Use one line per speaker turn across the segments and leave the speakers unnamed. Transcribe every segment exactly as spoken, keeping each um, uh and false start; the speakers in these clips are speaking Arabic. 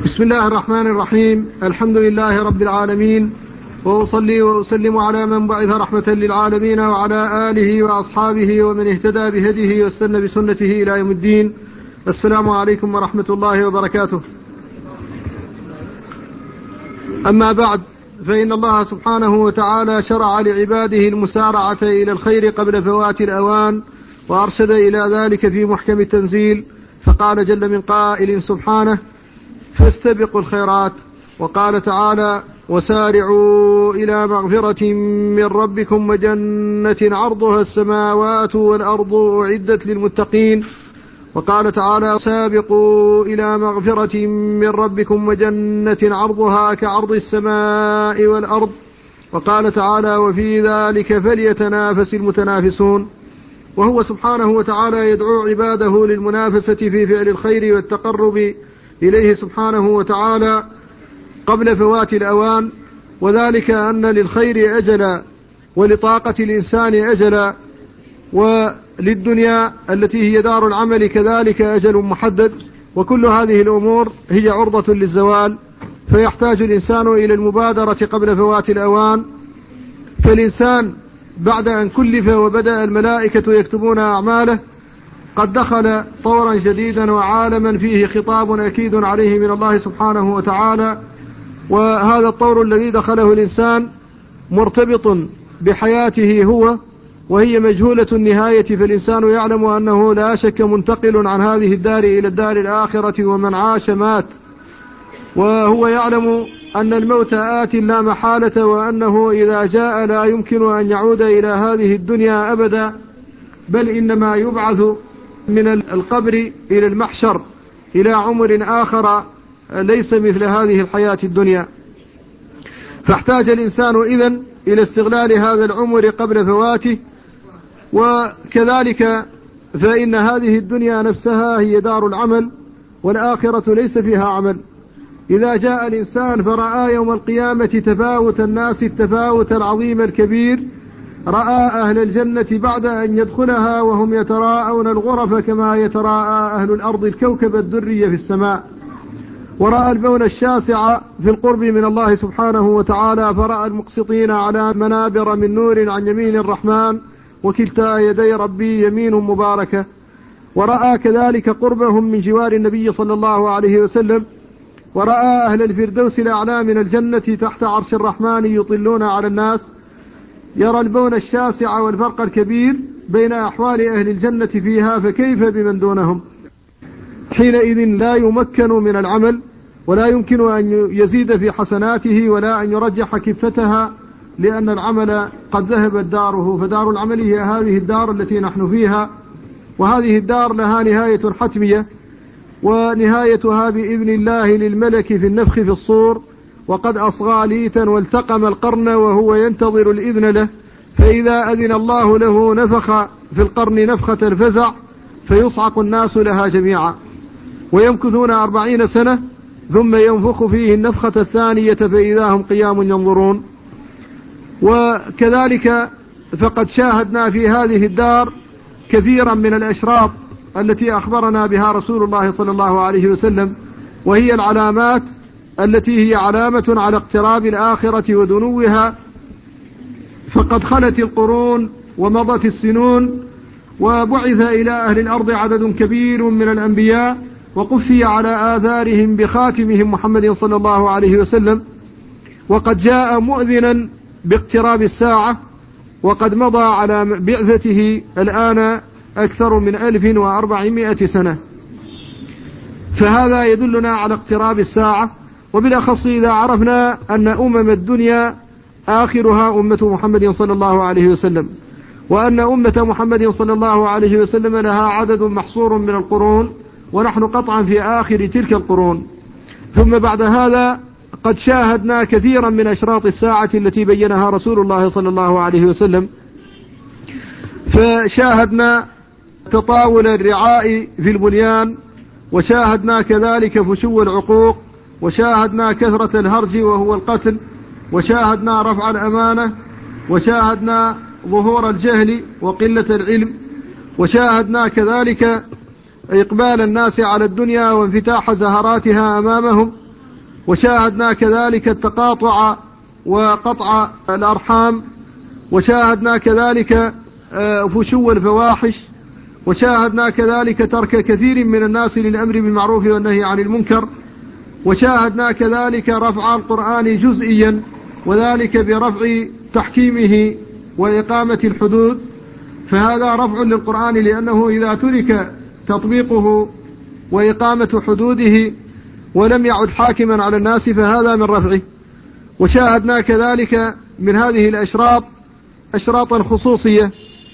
بسم الله الرحمن الرحيم. الحمد لله رب العالمين، وأصلي وأسلم على من بعث رحمة للعالمين وعلى آله وأصحابه ومن اهتدى بهديه واستنى بسنته إلى يوم الدين. السلام عليكم ورحمة الله وبركاته. أما بعد، فإن الله سبحانه وتعالى شرع لعباده المسارعة إلى الخير قبل فوات الأوان، وأرشد إلى ذلك في محكم التنزيل، فقال جل من قائل سبحانه: فاستبقوا الخيرات. وقال تعالى: وسارعوا إلى مغفرة من ربكم وجنة عرضها السماوات والأرض أعدت للمتقين. وقال تعالى: سابقوا إلى مغفرة من ربكم وجنة عرضها كعرض السماء والأرض. وقال تعالى: وفي ذلك فليتنافس المتنافسون. وهو سبحانه وتعالى يدعو عباده للمنافسة في فعل الخير والتقرب إليه سبحانه وتعالى قبل فوات الأوان، وذلك أن للخير أجلا، ولطاقة الإنسان أجلا، وللدنيا التي هي دار العمل كذلك أجل محدد، وكل هذه الأمور هي عرضة للزوال، فيحتاج الإنسان إلى المبادرة قبل فوات الأوان. فالإنسان بعد أن كلف وبدأ الملائكة يكتبون أعماله قد دخل طورا جديدا وعالما فيه خطاب أكيد عليه من الله سبحانه وتعالى، وهذا الطور الذي دخله الإنسان مرتبط بحياته هو، وهي مجهولة النهاية، فالإنسان يعلم أنه لا شك منتقل عن هذه الدار إلى الدار الآخرة، ومن عاش مات، وهو يعلم أن الموت آت لا محالة، وأنه إذا جاء لا يمكن أن يعود إلى هذه الدنيا أبدا، بل إنما يبعث من القبر إلى المحشر إلى عمر آخر ليس مثل هذه الحياة الدنيا. فاحتاج الإنسان إذن إلى استغلال هذا العمر قبل فواته. وكذلك فإن هذه الدنيا نفسها هي دار العمل، والآخرة ليس فيها عمل. إذا جاء الإنسان فرأى يوم القيامة تفاوت الناس التفاوت العظيم الكبير، رأى أهل الجنة بعد أن يدخلها وهم يتراءون الغرف كما يتراءى أهل الأرض الكوكب الدري في السماء، ورأى البون الشاسع في القرب من الله سبحانه وتعالى، فرأى المقسطين على منابر من نور عن يمين الرحمن، وكلتا يدي ربي يمين مباركة. ورأى كذلك قربهم من جوار النبي صلى الله عليه وسلم، ورأى أهل الفردوس الأعلى من الجنة تحت عرش الرحمن يطلون على الناس. يرى البون الشاسع والفرق الكبير بين أحوال أهل الجنة فيها، فكيف بمن دونهم؟ حينئذ لا يمكن من العمل، ولا يمكن أن يزيد في حسناته، ولا أن يرجح كفتها، لأن العمل قد ذهبت داره. فدار العمل هي هذه الدار التي نحن فيها، وهذه الدار لها نهاية حتمية، ونهايتها بإذن الله للملك في النفخ في الصور، وقد أصغى ليتا والتقم القرن وهو ينتظر الإذن له، فإذا أذن الله له نفخ في القرن نفخة الفزع، فيصعق الناس لها جميعا، ويمكثون أربعين سنة، ثم ينفخ فيه النفخة الثانية فإذا هم قيام ينظرون. وكذلك فقد شاهدنا في هذه الدار كثيرا من الأشراط التي أخبرنا بها رسول الله صلى الله عليه وسلم، وهي العلامات التي هي علامة على اقتراب الآخرة ودنوها. فقد خلت القرون ومضت السنون، وبعث إلى أهل الأرض عدد كبير من الأنبياء، وقفي على آثارهم بخاتمهم محمد صلى الله عليه وسلم، وقد جاء مؤذنا باقتراب الساعة، وقد مضى على بعثته الآن أكثر من ألف وأربعمائة سنة، فهذا يدلنا على اقتراب الساعة. وبالأخص إذا عرفنا أن أمم الدنيا آخرها أمة محمد صلى الله عليه وسلم، وأن أمة محمد صلى الله عليه وسلم لها عدد محصور من القرون، ونحن قطعا في آخر تلك القرون. ثم بعد هذا قد شاهدنا كثيرا من أشراط الساعة التي بينها رسول الله صلى الله عليه وسلم، فشاهدنا تطاول الرعاء في البنيان، وشاهدنا كذلك فشو العقوق، وشاهدنا كثرة الهرج وهو القتل، وشاهدنا رفع الأمانة، وشاهدنا ظهور الجهل وقلة العلم، وشاهدنا كذلك إقبال الناس على الدنيا وانفتاح زهراتها أمامهم، وشاهدنا كذلك التقاطع وقطع الأرحام، وشاهدنا كذلك فشو الفواحش، وشاهدنا كذلك ترك كثير من الناس للأمر بالمعروف والنهي عن المنكر، وشاهدنا كذلك رفع القرآن جزئيا، وذلك برفع تحكيمه وإقامة الحدود. فهذا رفع للقرآن، لأنه إذا ترك تطبيقه وإقامة حدوده ولم يعد حاكما على الناس فهذا من رفعه. وشاهدنا كذلك من هذه الأشراط أشراطا خصوصية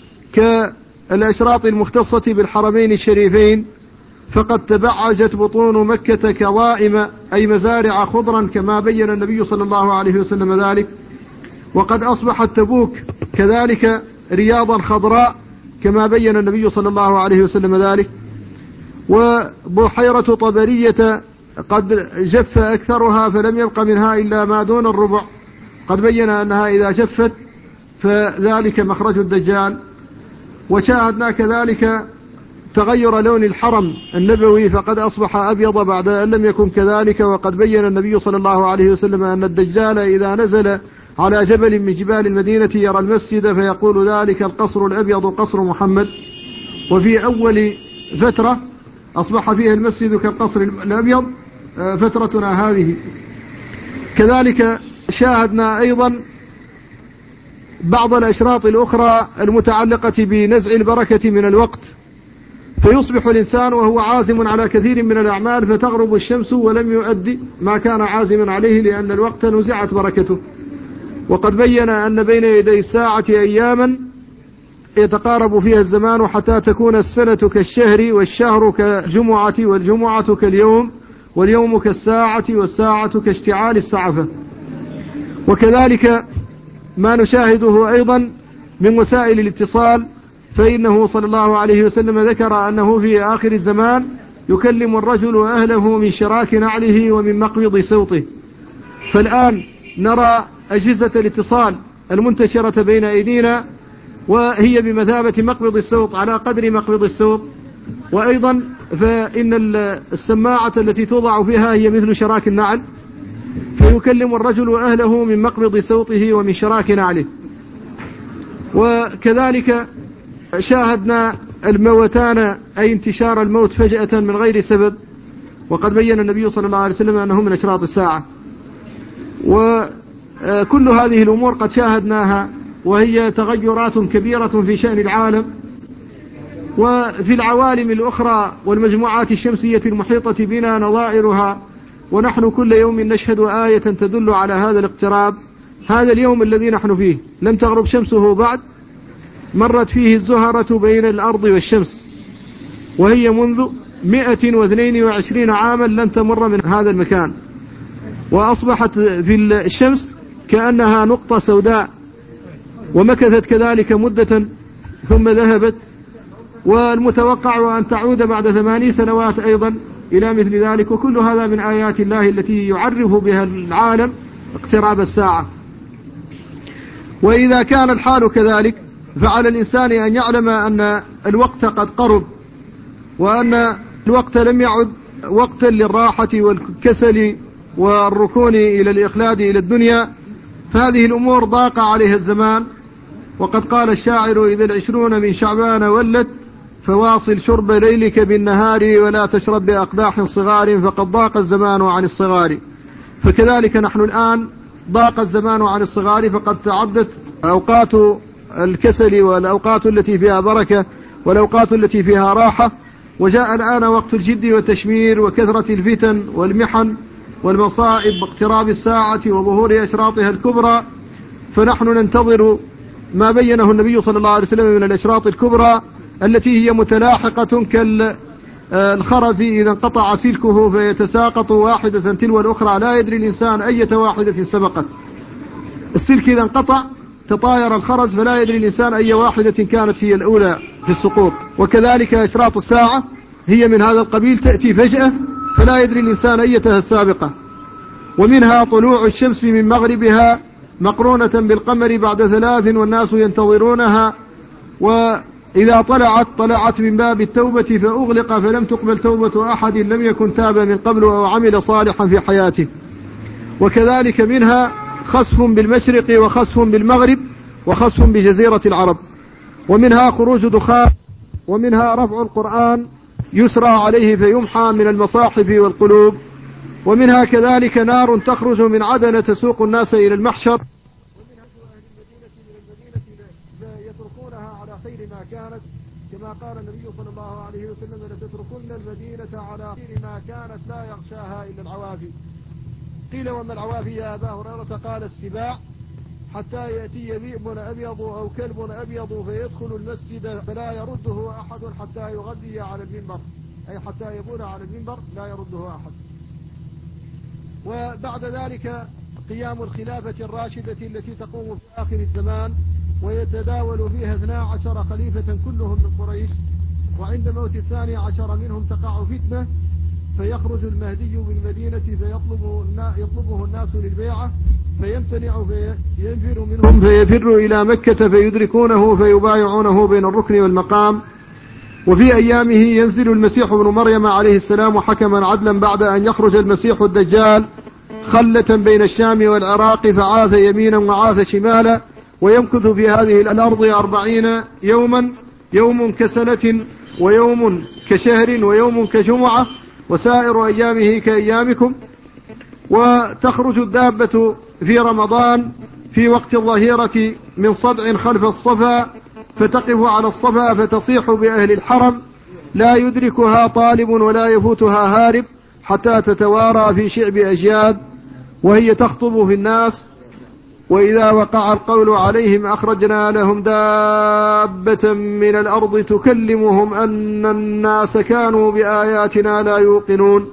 كالأشراط المختصة بالحرمين الشريفين، فقد تبعجت بطون مكة كظائم أي مزارع خضرا كما بين النبي صلى الله عليه وسلم ذلك، وقد أصبحت تبوك كذلك رياضا خضراء كما بين النبي صلى الله عليه وسلم ذلك، وبحيرة طبرية قد جف أكثرها فلم يبق منها إلا ما دون الربع، قد بين أنها إذا جفت فذلك مخرج الدجال. وشاهدنا كذلك تغير لون الحرم النبوي فقد أصبح أبيض بعد أن لم يكن كذلك، وقد بين النبي صلى الله عليه وسلم أن الدجال إذا نزل على جبل من جبال المدينة يرى المسجد فيقول ذلك القصر الأبيض قصر محمد. وفي أول فترة أصبح فيها المسجد كالقصر الأبيض فترتنا هذه. كذلك شاهدنا أيضا بعض الأشراط الأخرى المتعلقة بنزع البركة من الوقت، فيصبح الإنسان وهو عازم على كثير من الأعمال فتغرب الشمس ولم يؤدي ما كان عازما عليه لأن الوقت نزعت بركته. وقد بين أن بين يدي الساعة أياما يتقارب فيها الزمان حتى تكون السنة كالشهر والشهر كالجمعة والجمعة كاليوم واليوم كالساعة والساعة كاشتعال السعفة. وكذلك ما نشاهده أيضا من وسائل الاتصال، فإنه صلى الله عليه وسلم ذكر أنه في آخر الزمان يكلم الرجل أهله من شراك نعله ومن مقبض صوته. فالآن نرى أجهزة الاتصال المنتشرة بين أيدينا وهي بمثابة مقبض الصوت على قدر مقبض الصوت، وأيضا فإن السماعة التي توضع فيها هي مثل شراك النعل، فيكلم الرجل أهله من مقبض صوته ومن شراك نعله. وكذلك شاهدنا الموتان أي انتشار الموت فجأة من غير سبب، وقد بين النبي صلى الله عليه وسلم أنه من أشراط الساعة. وكل هذه الأمور قد شاهدناها، وهي تغيرات كبيرة في شأن العالم وفي العوالم الأخرى والمجموعات الشمسية المحيطة بنا نظائرها، ونحن كل يوم نشهد آية تدل على هذا الاقتراب. هذا اليوم الذي نحن فيه لم تغرب شمسه بعد، مرت فيه الزهرة بين الأرض والشمس، وهي منذ مئة واثنين وعشرين عاما لم تمر من هذا المكان، وأصبحت في الشمس كأنها نقطة سوداء، ومكثت كذلك مدة ثم ذهبت، والمتوقع أن تعود بعد ثماني سنوات أيضا إلى مثل ذلك. وكل هذا من آيات الله التي يعرف بها العالم اقتراب الساعة. وإذا كان الحال كذلك فعلى الإنسان أن يعلم أن الوقت قد قرب، وأن الوقت لم يعد وقتا للراحة والكسل والركون إلى الإخلاد إلى الدنيا، فهذه الأمور ضاق عليها الزمان. وقد قال الشاعر إذا العشرون من شعبان ولت فواصل شرب ليلك بالنهار ولا تشرب بأقداح صغار فقد ضاق الزمان عن الصغار. فكذلك نحن الآن ضاق الزمان عن الصغار، فقد تعدت أوقات الكسل والأوقات التي فيها بركة والأوقات التي فيها راحة، وجاء الآن وقت الجد والتشمير وكثرة الفتن والمحن والمصائب واقتراب الساعة وظهور أشراطها الكبرى. فنحن ننتظر ما بينه النبي صلى الله عليه وسلم من الأشراط الكبرى التي هي متلاحقة كالخرز إذا انقطع سلكه فيتساقط واحدة تلو الأخرى، لا يدري الإنسان أية واحدة سبقت. السلك إذا انقطع تطاير الخرز فلا يدري الإنسان أي واحدة كانت هي الأولى في السقوط. وكذلك أشراط الساعة هي من هذا القبيل، تأتي فجأة فلا يدري الإنسان أيتها السابقة. ومنها طلوع الشمس من مغربها مقرونة بالقمر بعد ثلاث والناس ينتظرونها، وإذا طلعت طلعت من باب التوبة فأغلق فلم تقبل توبة أحد لم يكن تاب من قبل أو عمل صالحا في حياته. وكذلك منها خسف بالمشرق وخسف بالمغرب وخسف بجزيرة العرب، ومنها خروج دخان، ومنها رفع القرآن يسرى عليه فيمحى من المصاحف والقلوب، ومنها كذلك نار تخرج من عدن تسوق الناس إلى المحشر، ومنها أهل المدينة من المدينة يتركونها على خير ما كانت، كما قال النبي صلى الله عليه وسلم: لتتركن المدينة على خير ما كانت لا يغشاها إلا العوافي. قيل: وما العوافي يا أبا هريرة؟ قال: السباع، حتى يأتي ذئب أبيض أو كلب أبيض فيدخل المسجد فلا يرده أحد حتى يغذي على المنبر، أي حتى يبول على المنبر لا يرده أحد. وبعد ذلك قيام الخلافة الراشدة التي تقوم في آخر الزمان، ويتداول فيها اثنا عشر خليفة كلهم من قريش، وعند موت الثاني عشر منهم تقع فتنة، فيخرج المهدي بالمدينة فيطلبه يطلبه الناس للبيعة، فيمتنع فينفر منهم فيفر إلى مكة فيدركونه فيبايعونه بين الركن والمقام. وفي أيامه ينزل المسيح ابن مريم عليه السلام حكما عدلا، بعد أن يخرج المسيح الدجال خلة بين الشام والعراق، فعاث يمينا وعاث شمالا، ويمكث في هذه الأرض أربعين يوما، يوم كسنة ويوم كشهر ويوم كجمعة، وسائر أيامه كأيامكم. وتخرج الدابة في رمضان في وقت الظهيرة من صدع خلف الصفا، فتقف على الصفا فتصيح بأهل الحرم، لا يدركها طالب ولا يفوتها هارب، حتى تتوارى في شعب أجياد، وهي تخطب في الناس. وإذا وقع القول عليهم أخرجنا لهم دابة من الأرض تكلمهم أن الناس كانوا بآياتنا لا يوقنون.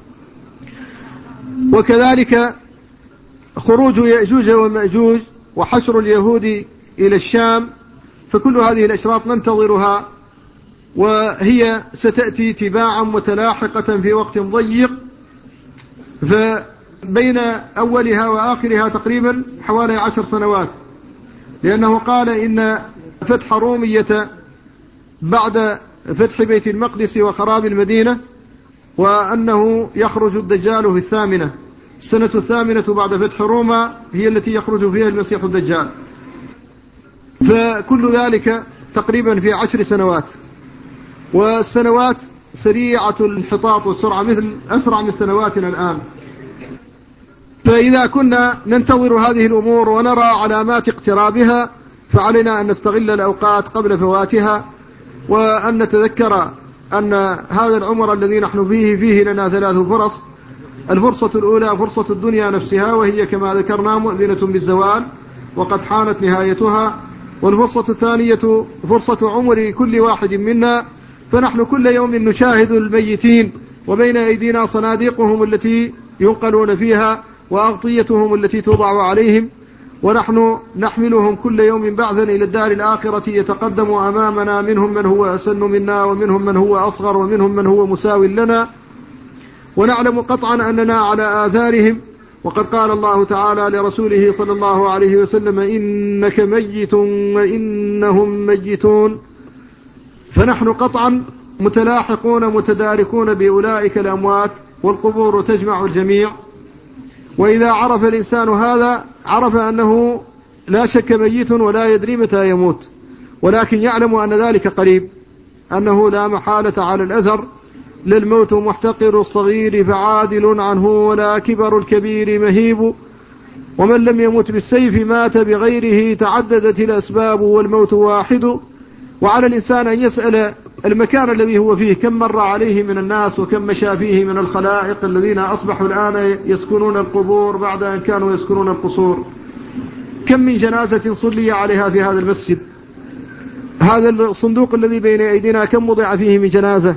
وكذلك خروج يأجوج ومأجوج وحشر اليهود إلى الشام، فكل هذه الأشراط ننتظرها، وهي ستأتي تباعا متلاحقة في وقت ضيق، فبين أولها وآخرها تقريبا حوالي عشر سنوات، لأنه قال إن فتح رومية بعد فتح بيت المقدس وخراب المدينة، وأنه يخرج الدجال في الثامنة، السنة الثامنة بعد فتح روما هي التي يخرج فيها المسيح الدجال، فكل ذلك تقريبا في عشر سنوات. والسنوات سريعة الانحطاط والسرعة، مثل أسرع من سنواتنا الآن. فإذا كنا ننتظر هذه الأمور ونرى علامات اقترابها، فعلينا أن نستغل الأوقات قبل فواتها، وأن نتذكر أن هذا العمر الذي نحن فيه فيه لنا ثلاث فرص. الفرصة الأولى فرصة الدنيا نفسها، وهي كما ذكرنا مؤذنة بالزوال وقد حانت نهايتها. والفرصة الثانية فرصة عمر كل واحد منا، فنحن كل يوم نشاهد الميتين، وبين أيدينا صناديقهم التي ينقلون فيها وأغطيتهم التي توضع عليهم، ونحن نحملهم كل يوم بعثا إلى الدار الآخرة، يتقدم أمامنا منهم من هو أسن منا، ومنهم من هو أصغر، ومنهم من هو مساو لنا، ونعلم قطعا أننا على آثارهم. وقد قال الله تعالى لرسوله صلى الله عليه وسلم: إنك ميت وإنهم ميتون. فنحن قطعا متلاحقون متداركون بأولئك الأموات، والقبور تجمع الجميع. وإذا عرف الإنسان هذا عرف أنه لا شك ميت ولا يدري متى يموت، ولكن يعلم أن ذلك قريب، أنه لا محالة على الأثر. للموت محتقر الصغير فعادل عنه، ولا كبر الكبير مهيب، ومن لم يمت بالسيف مات بغيره، تعددت الأسباب والموت واحد. وعلى الإنسان أن يسأل المكان الذي هو فيه كم مر عليه من الناس، وكم مشى فيه من الخلائق الذين أصبحوا الآن يسكنون القبور بعد أن كانوا يسكنون القصور. كم من جنازة صلي عليها في هذا المسجد. هذا الصندوق الذي بين أيدينا كم وضع فيه من جنازة.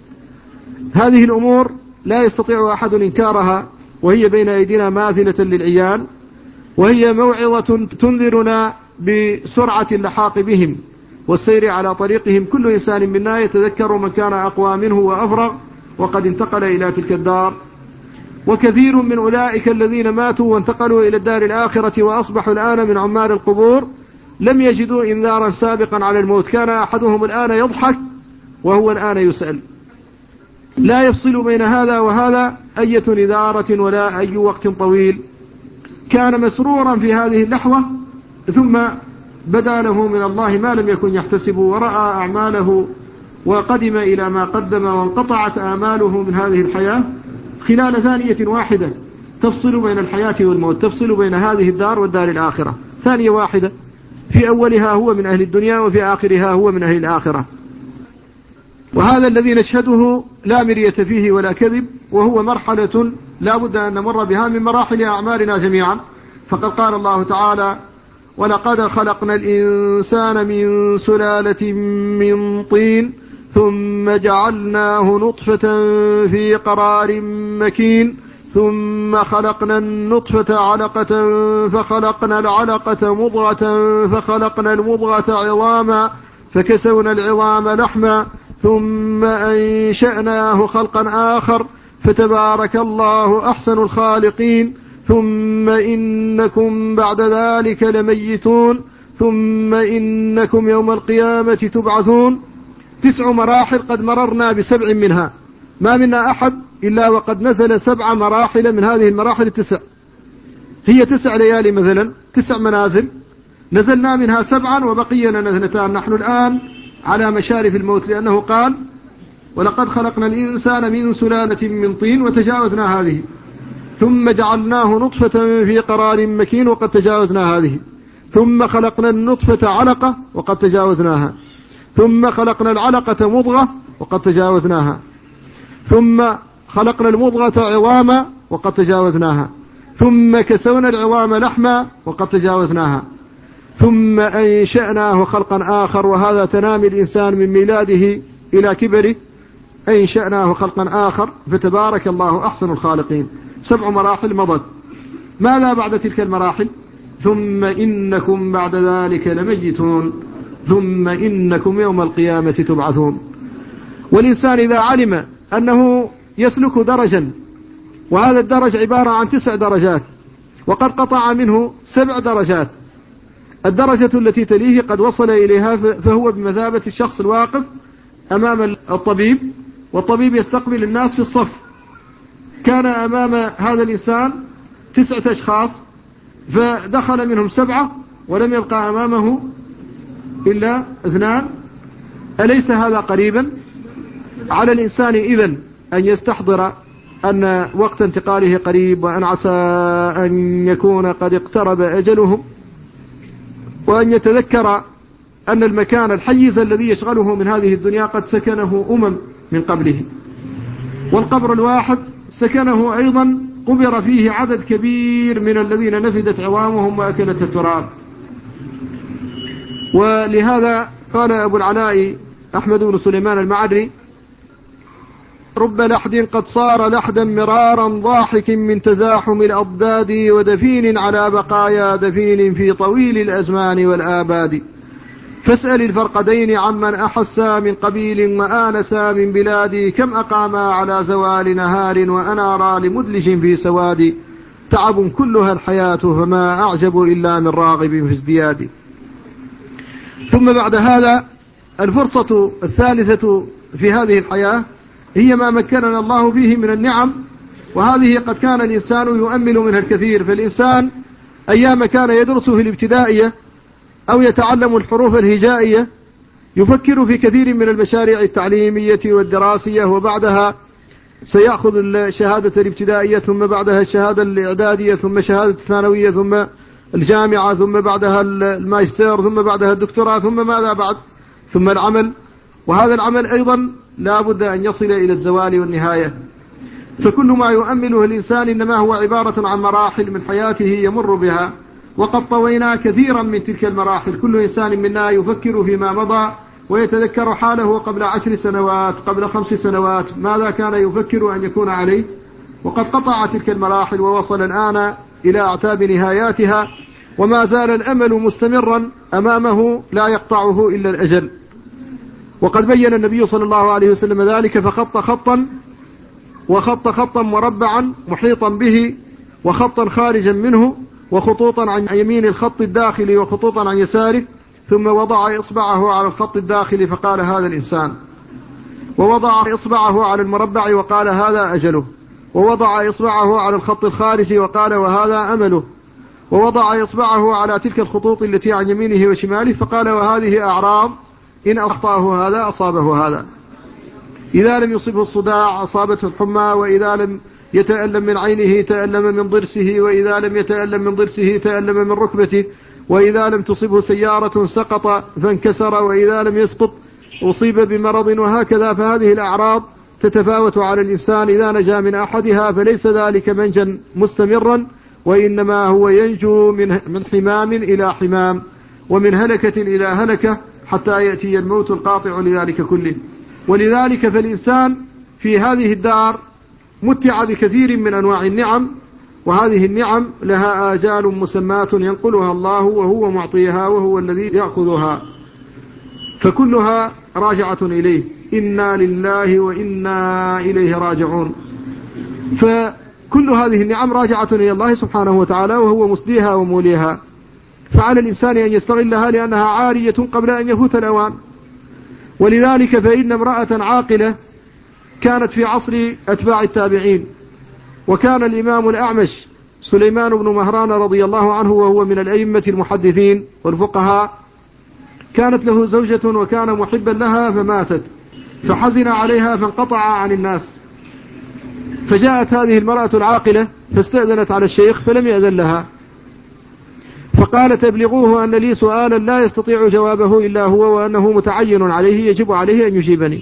هذه الأمور لا يستطيع أحد إنكارها، وهي بين أيدينا ماثلة للعيان، وهي موعظة تنذرنا بسرعة اللحاق بهم والسير على طريقهم. كل إنسان منا يتذكر من كان أقوى منه وأفرغ وقد انتقل إلى تلك الدار، وكثير من أولئك الذين ماتوا وانتقلوا إلى الدار الآخرة وأصبحوا الآن من عمار القبور لم يجدوا إنذارا سابقا على الموت. كان أحدهم الآن يضحك وهو الآن يسأل. لا يفصل بين هذا وهذا أية نذارة ولا أي وقت طويل. كان مسرورا في هذه اللحظة، ثم بدا له من الله ما لم يكن يحتسب، ورأى أعماله وقدم إلى ما قدم، وانقطعت آماله من هذه الحياة خلال ثانية واحدة تفصل بين الحياة والموت، تفصل بين هذه الدار والدار الآخرة، ثانية واحدة، في أولها هو من أهل الدنيا وفي آخرها هو من أهل الآخرة. وهذا الذي نشهده لا مرية فيه ولا كذب، وهو مرحلة لا بد أن نمر بها من مراحل أعمارنا جميعا. فقد قال الله تعالى: ولقد خلقنا الإنسان من سلالة من طين ثم جعلناه نطفة في قرار مكين ثم خلقنا النطفة علقة فخلقنا العلقة مضغة فخلقنا المضغة عظاما فكسونا العظام لحما ثم أنشأناه خلقا آخر فتبارك الله أحسن الخالقين ثم إنكم بعد ذلك لميتون ثم إنكم يوم القيامة تبعثون. تسع مراحل قد مررنا بسبع منها، ما منا أحد إلا وقد نزل سبع مراحل من هذه المراحل التسع. هي تسع ليالي مثلا، تسع منازل نزلنا منها سبعا وبقي لنا اثنتان. نحن الآن على مشارف الموت، لأنه قال: ولقد خلقنا الإنسان من سلالة من طين، وتجاوزنا هذه، ثم جعلناه نطفة في قرار مكين، وقد تجاوزنا هذه، ثم خلقنا النطفة علقة وقد تجاوزناها، ثم خلقنا العلقة مضغة وقد تجاوزناها، ثم خلقنا المضغة عظاما وقد تجاوزناها، ثم كسونا العظام لحما وقد تجاوزناها، ثم أنشأناه خلقا آخر. وهذا تنامي الإنسان من ميلاده إلى كبره، أنشأناه خلقا آخر فتبارك الله أحسن الخالقين. سبع مراحل مضت. ماذا بعد تلك المراحل؟ ثم إنكم بعد ذلك لميتون ثم إنكم يوم القيامة تبعثون. والإنسان إذا علم أنه يسلك درجا، وهذا الدرج عبارة عن تسع درجات، وقد قطع منه سبع درجات، الدرجة التي تليه قد وصل إليها، فهو بمثابة الشخص الواقف أمام الطبيب، والطبيب يستقبل الناس في الصف. كان أمام هذا الإنسان تسعة أشخاص، فدخل منهم سبعة ولم يبقى أمامه إلا اثنان. أليس هذا قريبا؟ على الإنسان إذن أن يستحضر أن وقت انتقاله قريب، وأن عسى أن يكون قد اقترب أجله، وأن يتذكر أن المكان الحيز الذي يشغله من هذه الدنيا قد سكنه أمم من قبله، والقبر الواحد سكنه أيضا قبر فيه عدد كبير من الذين نفدت عظامهم وأكلت التراب. ولهذا قال أبو العلاء أحمد بن سليمان المعري: رب لحد قد صار لحدا مرارا ضاحك من تزاحم الأضداد ودفين على بقايا دفين في طويل الأزمان والآباد، فاسأل الفرقدين عمن أحسا من قبيل وآنسا من بلادي، كم أقاما على زوال نهار وأنارا لمدلج في سواد، تعب كلها الحياة فما أعجب إلا من راغب في ازدياد. ثم بعد هذا الفرصة الثالثة في هذه الحياة هي ما مكننا الله فيه من النعم، وهذه قد كان الإنسان يؤمل منها الكثير. فالإنسان أيام كان يدرس في الابتدائية أو يتعلم الحروف الهجائية يفكر في كثير من المشاريع التعليمية والدراسية، وبعدها سيأخذ الشهادة الابتدائية، ثم بعدها الشهادة الإعدادية، ثم شهادة الثانوية، ثم الجامعة، ثم بعدها الماجستير، ثم بعدها الدكتوراه، ثم ماذا بعد؟ ثم العمل. وهذا العمل أيضا لا بد أن يصل إلى الزوال والنهاية. فكل ما يؤمله الإنسان إنما هو عبارة عن مراحل من حياته يمر بها، وقد طوينا كثيرا من تلك المراحل. كل إنسان منا يفكر فيما مضى ويتذكر حاله قبل عشر سنوات، قبل خمس سنوات، ماذا كان يفكر أن يكون عليه، وقد قطع تلك المراحل ووصل الآن إلى أعتاب نهاياتها، وما زال الأمل مستمرا أمامه لا يقطعه إلا الأجل. وقد بين النبي صلى الله عليه وسلم ذلك، فخط خطا وخط خطا مربعا محيطا به، وخطا خارجا منه، وخطوطا عن يمين الخط الداخلي وخطوطا عن يساره، ثم وضع إصبعه على الخط الداخلي فقال هذا الإنسان، ووضع إصبعه على المربع وقال هذا أجله، ووضع إصبعه على الخط الخارجي وقال وهذا أمله، ووضع إصبعه على تلك الخطوط التي عن يمينه وشماله فقال: وهذه أعراض إن أخطأه هذا أصابه هذا. إذا لم يصبه الصداع أصابته الحمى، وإذا لم يتألم من عينه تألم من ضرسه، وإذا لم يتألم من ضرسه تألم من ركبته، وإذا لم تصبه سيارة سقط فانكسر، وإذا لم يسقط أصيب بمرض، وهكذا. فهذه الأعراض تتفاوت على الإنسان، إذا نجا من أحدها فليس ذلك منجا مستمرا، وإنما هو ينجو من حمام إلى حمام، ومن هلكة إلى هلكة، حتى يأتي الموت القاطع لذلك كله. ولذلك فالإنسان في هذه الدار متع بكثير من أنواع النعم، وهذه النعم لها آجال مسمات ينقلها الله، وهو معطيها وهو الذي يأخذها، فكلها راجعة إليه. إنا لله وإنا إليه راجعون. فكل هذه النعم راجعة إلى الله سبحانه وتعالى، وهو مسديها وموليها. فعلى الإنسان أن يستغلها لأنها عارية قبل أن يفوت الأوان. ولذلك فإن امرأة عاقلة كانت في عصر أتباع التابعين، وكان الإمام الأعمش سليمان بن مهران رضي الله عنه وهو من الأئمة المحدثين والفقهاء، كانت له زوجة وكان محبا لها فماتت، فحزن عليها فانقطع عن الناس. فجاءت هذه المرأة العاقلة فاستأذنت على الشيخ فلم يأذن لها، فقالت: ابلغوه أن لي سؤالا لا يستطيع جوابه إلا هو، وأنه متعين عليه يجب عليه أن يجيبني.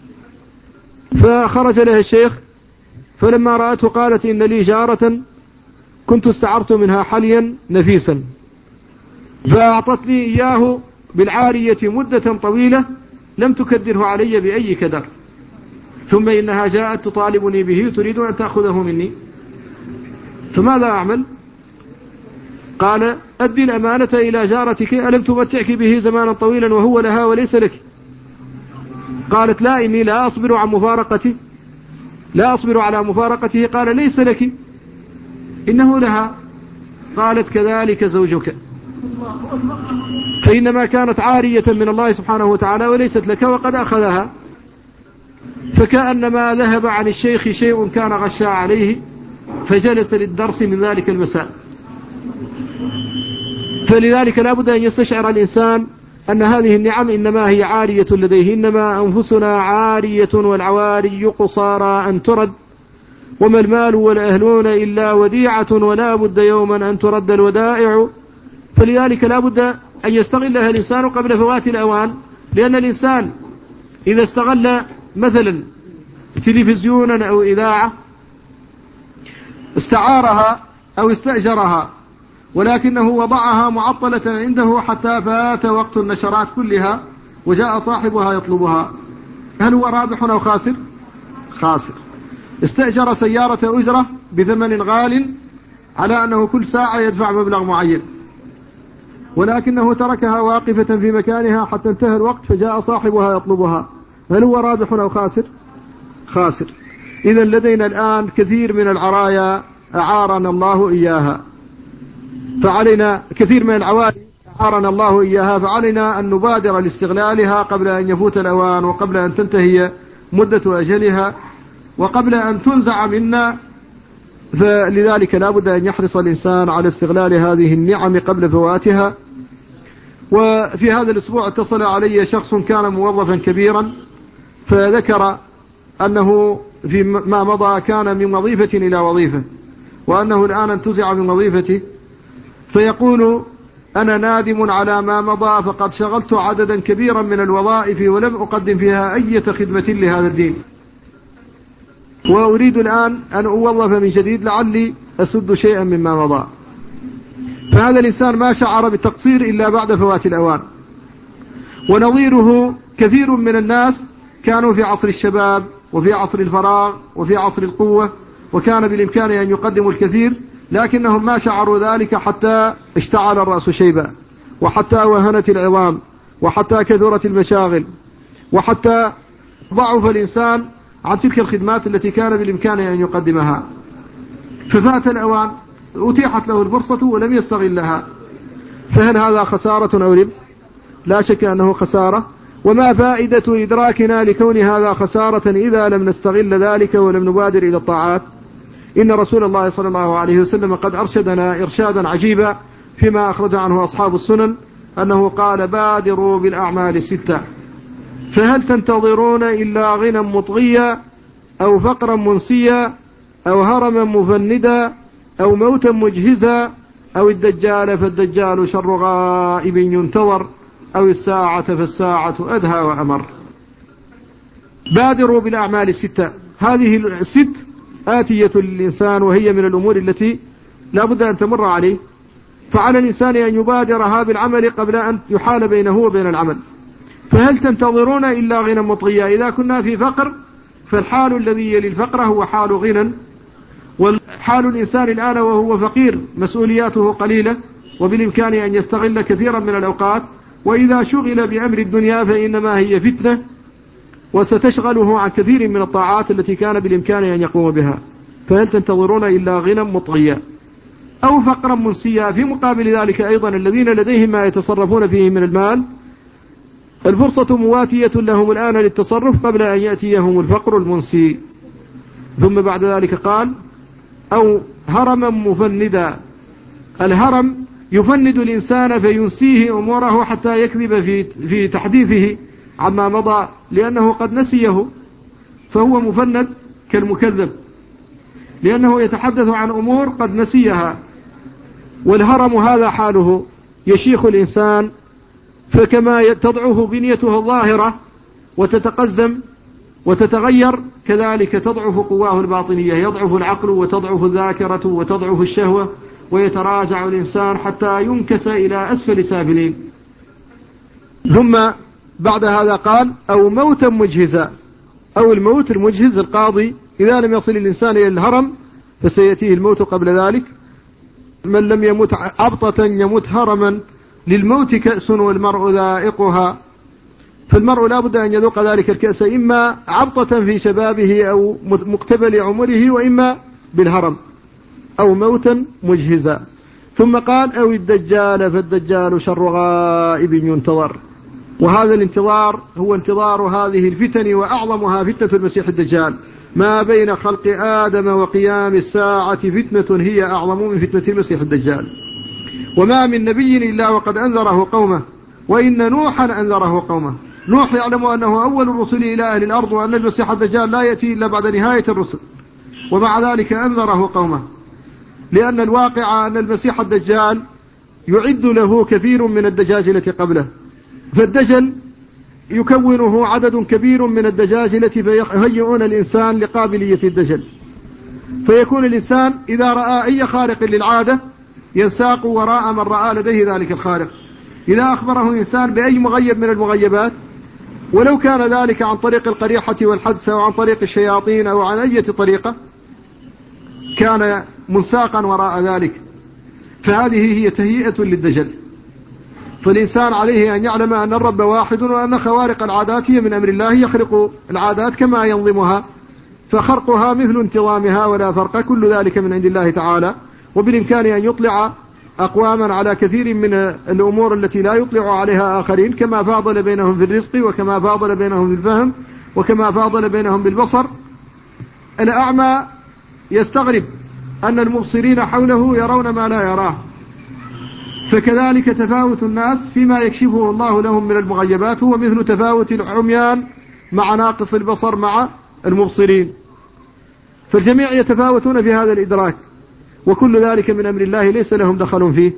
فخرج لها الشيخ، فلما رأته قالت: إن لي جارة كنت استعرت منها حليا نفيسا، فأعطتني إياه بالعارية مدة طويلة لم تكدره علي بأي كدر، ثم إنها جاءت تطالبني به تريد أن تأخذه مني، فماذا أعمل؟ قال: أدي الأمانة إلى جارتك، ألم تمتعك به زمانا طويلا وهو لها وليس لك؟ قالت: لا، إني لا أصبر عن مفارقته، لا أصبر على مفارقته. قال: ليس لك، إنه لها. قالت: كذلك زوجك، فإنما كانت عارية من الله سبحانه وتعالى وليست لك وقد أخذها. فكأنما ذهب عن الشيخ شيء كان غشا عليه، فجلس للدرس من ذلك المساء. فلذلك لا بد أن يستشعر الإنسان أن هذه النعم إنما هي عارية لديه، إنما أنفسنا عارية والعواري قصارى أن ترد، وما المال والأهلون إلا وديعة، ولا بد يوما أن ترد الودائع. فلذلك لا بد أن يستغلها الإنسان قبل فوات الأوان، لأن الإنسان إذا استغل مثلا تلفزيونا أو إذاعة استعارها أو استأجرها، ولكنه وضعها معطلة عنده حتى فات وقت النشرات كلها وجاء صاحبها يطلبها، هل هو رابح أو خاسر؟ خاسر. استأجر سيارة أجرة بثمن غال على أنه كل ساعة يدفع مبلغ معين، ولكنه تركها واقفة في مكانها حتى انتهى الوقت فجاء صاحبها يطلبها، هل هو رابح أو خاسر؟ خاسر. إذن لدينا الآن كثير من العرايا أعارنا الله إياها، فعلينا كثير من العوائد أعارنا الله إياها، فعلينا أن نبادر لاستغلالها قبل أن يفوت الأوان، وقبل أن تنتهي مدة أجلها، وقبل أن تنزع منا. فلذلك لا بد أن يحرص الإنسان على استغلال هذه النعم قبل فواتها. وفي هذا الأسبوع اتصل علي شخص كان موظفا كبيرا، فذكر أنه في ما مضى كان من وظيفة إلى وظيفة، وأنه الآن انتزع من وظيفته، فيقول: أنا نادم على ما مضى، فقد شغلت عددا كبيرا من الوظائف ولم أقدم فيها أي خدمة لهذا الدين، وأريد الآن أن أوظف من جديد لعلي أسد شيئا مما مضى. فهذا الإنسان ما شعر بالتقصير إلا بعد فوات الأوان. ونظيره كثير من الناس كانوا في عصر الشباب وفي عصر الفراغ وفي عصر القوة، وكان بالإمكان أن يقدموا الكثير، لكنهم ما شعروا ذلك حتى اشتعل الرأس شيبا، وحتى وهنت العظام، وحتى كثرت المشاغل، وحتى ضعف الإنسان عن تلك الخدمات التي كان بالإمكان أن يقدمها. ففات الأوان، أتيحت له الفرصة ولم يستغلها، فهل هذا خسارة أو ربح؟ لا شك أنه خسارة. وما فائدة إدراكنا لكون هذا خسارة إذا لم نستغل ذلك ولم نبادر إلى الطاعات؟ إن رسول الله صلى الله عليه وسلم قد أرشدنا إرشادا عجيبا فيما أخرج عنه أصحاب السنن أنه قال بادروا بالأعمال الستة، فهل تنتظرون إلا غنى مطغيا أو فقرا منسيا أو هرما مفندا أو موتا مجهزا أو الدجال فالدجال شر غائب ينتظر أو الساعة فالساعة أدهى وأمر. بادروا بالأعمال الستة، هذه الست آتية للإنسان وهي من الأمور التي لا بد أن تمر عليه، فعلى الإنسان أن يبادرها بالعمل قبل أن يحال بينه وبين العمل. فهل تنتظرون إلا غنى مطغيا، إذا كنا في فقر فالحال الذي يلي الفقر هو حال غنى، والحال الإنسان الآن وهو فقير مسؤولياته قليلة وبالإمكان أن يستغل كثيرا من الأوقات، وإذا شغل بأمر الدنيا فإنما هي فتنة وستشغله عن كثير من الطاعات التي كان بالإمكان أن يقوم بها. فهل تنتظرون إلا غنى مطغيا أو فقرا منسيا. في مقابل ذلك أيضا الذين لديهم ما يتصرفون فيه من المال الفرصة مواتية لهم الآن للتصرف قبل أن يأتيهم الفقر المنسي. ثم بعد ذلك قال أو هرما مفندا. الهرم يفند الإنسان فينسيه أموره حتى يكذب في في تحديثه عما مضى لأنه قد نسيه، فهو مفند كالمكذب لأنه يتحدث عن أمور قد نسيها. والهرم هذا حاله، يشيخ الإنسان فكما تضعف بنيته الظاهرة وتتقزم وتتغير كذلك تضعف قواه الباطنية، يضعف العقل وتضعف الذاكرة وتضعف الشهوة ويتراجع الإنسان حتى ينكس إلى أسفل سافلين. ثم بعد هذا قال أو موتا مجهزا، أو الموت المجهز القاضي إذا لم يصل الإنسان إلى الهرم فسيأتيه الموت قبل ذلك. من لم يمت عبطة يمت هرما، للموت كأس والمرء ذائقها، فالمرء لا بد أن يذوق ذلك الكأس إما عبطة في شبابه أو مقتبل عمره وإما بالهرم أو موتا مجهزا. ثم قال أو الدجال فالدجال شر غائب ينتظر. وهذا الانتظار هو انتظار هذه الفتن وأعظمها فتنة المسيح الدجال، ما بين خلق آدم وقيام الساعة فتنة هي أعظم من فتنة المسيح الدجال. وما من نبي إلا وقد أنذره قومه، وإن نوحا أنذره قومه. نوح يعلم أنه أول الرسل إلى أهل الأرض وأن المسيح الدجال لا يأتي إلا بعد نهاية الرسل، ومع ذلك أنذره قومه، لأن الواقع أن المسيح الدجال يعد له كثير من الدجاجلة قبله، فالدجل يكونه عدد كبير من الدجاجلة فيهيئون الإنسان لقابلية الدجل، فيكون الإنسان إذا رأى أي خارق للعادة ينساق وراء من رأى لديه ذلك الخارق. إذا أخبره إنسان بأي مغيب من المغيبات ولو كان ذلك عن طريق القريحة والحدس أو عن طريق الشياطين أو عن أي طريقة كان منساقا وراء ذلك، فهذه هي تهيئة للدجل. فالإنسان عليه أن يعلم أن الرب واحد وأن خوارق العادات هي من أمر الله، يخرق العادات كما ينظمها، فخرقها مثل انتظامها ولا فرق، كل ذلك من عند الله تعالى. وبالإمكان أن يطلع أقواما على كثير من الأمور التي لا يطلع عليها آخرين، كما فاضل بينهم في الرزق وكما فاضل بينهم في الفهم وكما فاضل بينهم بالبصر. الأعمى يستغرب أن المبصرين حوله يرون ما لا يراه، فكذلك تفاوت الناس فيما يكشفه الله لهم من المغيبات هو مثل تفاوت العميان مع ناقص البصر مع المبصرين، فالجميع يتفاوتون في هذا الإدراك، وكل ذلك من أمر الله ليس لهم دخل فيه.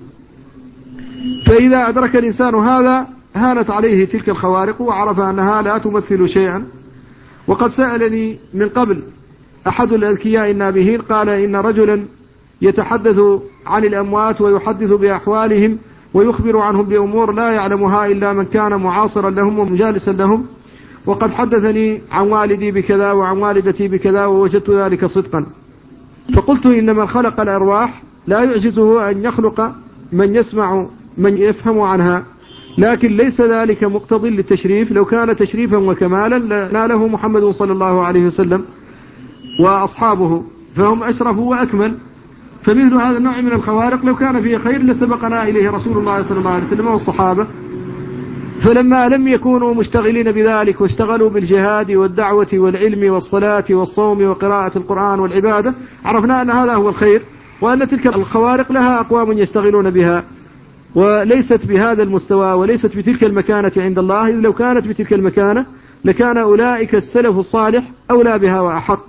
فإذا أدرك الإنسان هذا هانت عليه تلك الخوارق وعرف أنها لا تمثل شيئا. وقد سألني من قبل أحد الأذكياء النابهين قال إن رجلا يتحدث عن الأموات ويحدث بأحوالهم ويخبر عنهم بأمور لا يعلمها إلا من كان معاصرا لهم ومجالسا لهم، وقد حدثني عن والدي بكذا وعن والدتي بكذا ووجدت ذلك صدقا. فقلت إن من خلق الأرواح لا يعجزه أن يخلق من يسمع من يفهم عنها، لكن ليس ذلك مقتضي للتشريف، لو كان تشريفا وكمالا لناله محمد صلى الله عليه وسلم وأصحابه فهم أشرف وأكمل. فمثل هذا النوع من الخوارق لو كان فيه خير لسبقنا إليه رسول الله صلى الله عليه وسلم والصحابة. فلما لم يكونوا مشتغلين بذلك واشتغلوا بالجهاد والدعوة والعلم والصلاة والصوم وقراءة القرآن والعبادة، عرفنا أن هذا هو الخير، وأن تلك الخوارق لها أقوام يشتغلون بها وليست بهذا المستوى وليست بتلك المكانة عند الله، إذ لو كانت بتلك المكانة لكان أولئك السلف الصالح أولى بها وأحق.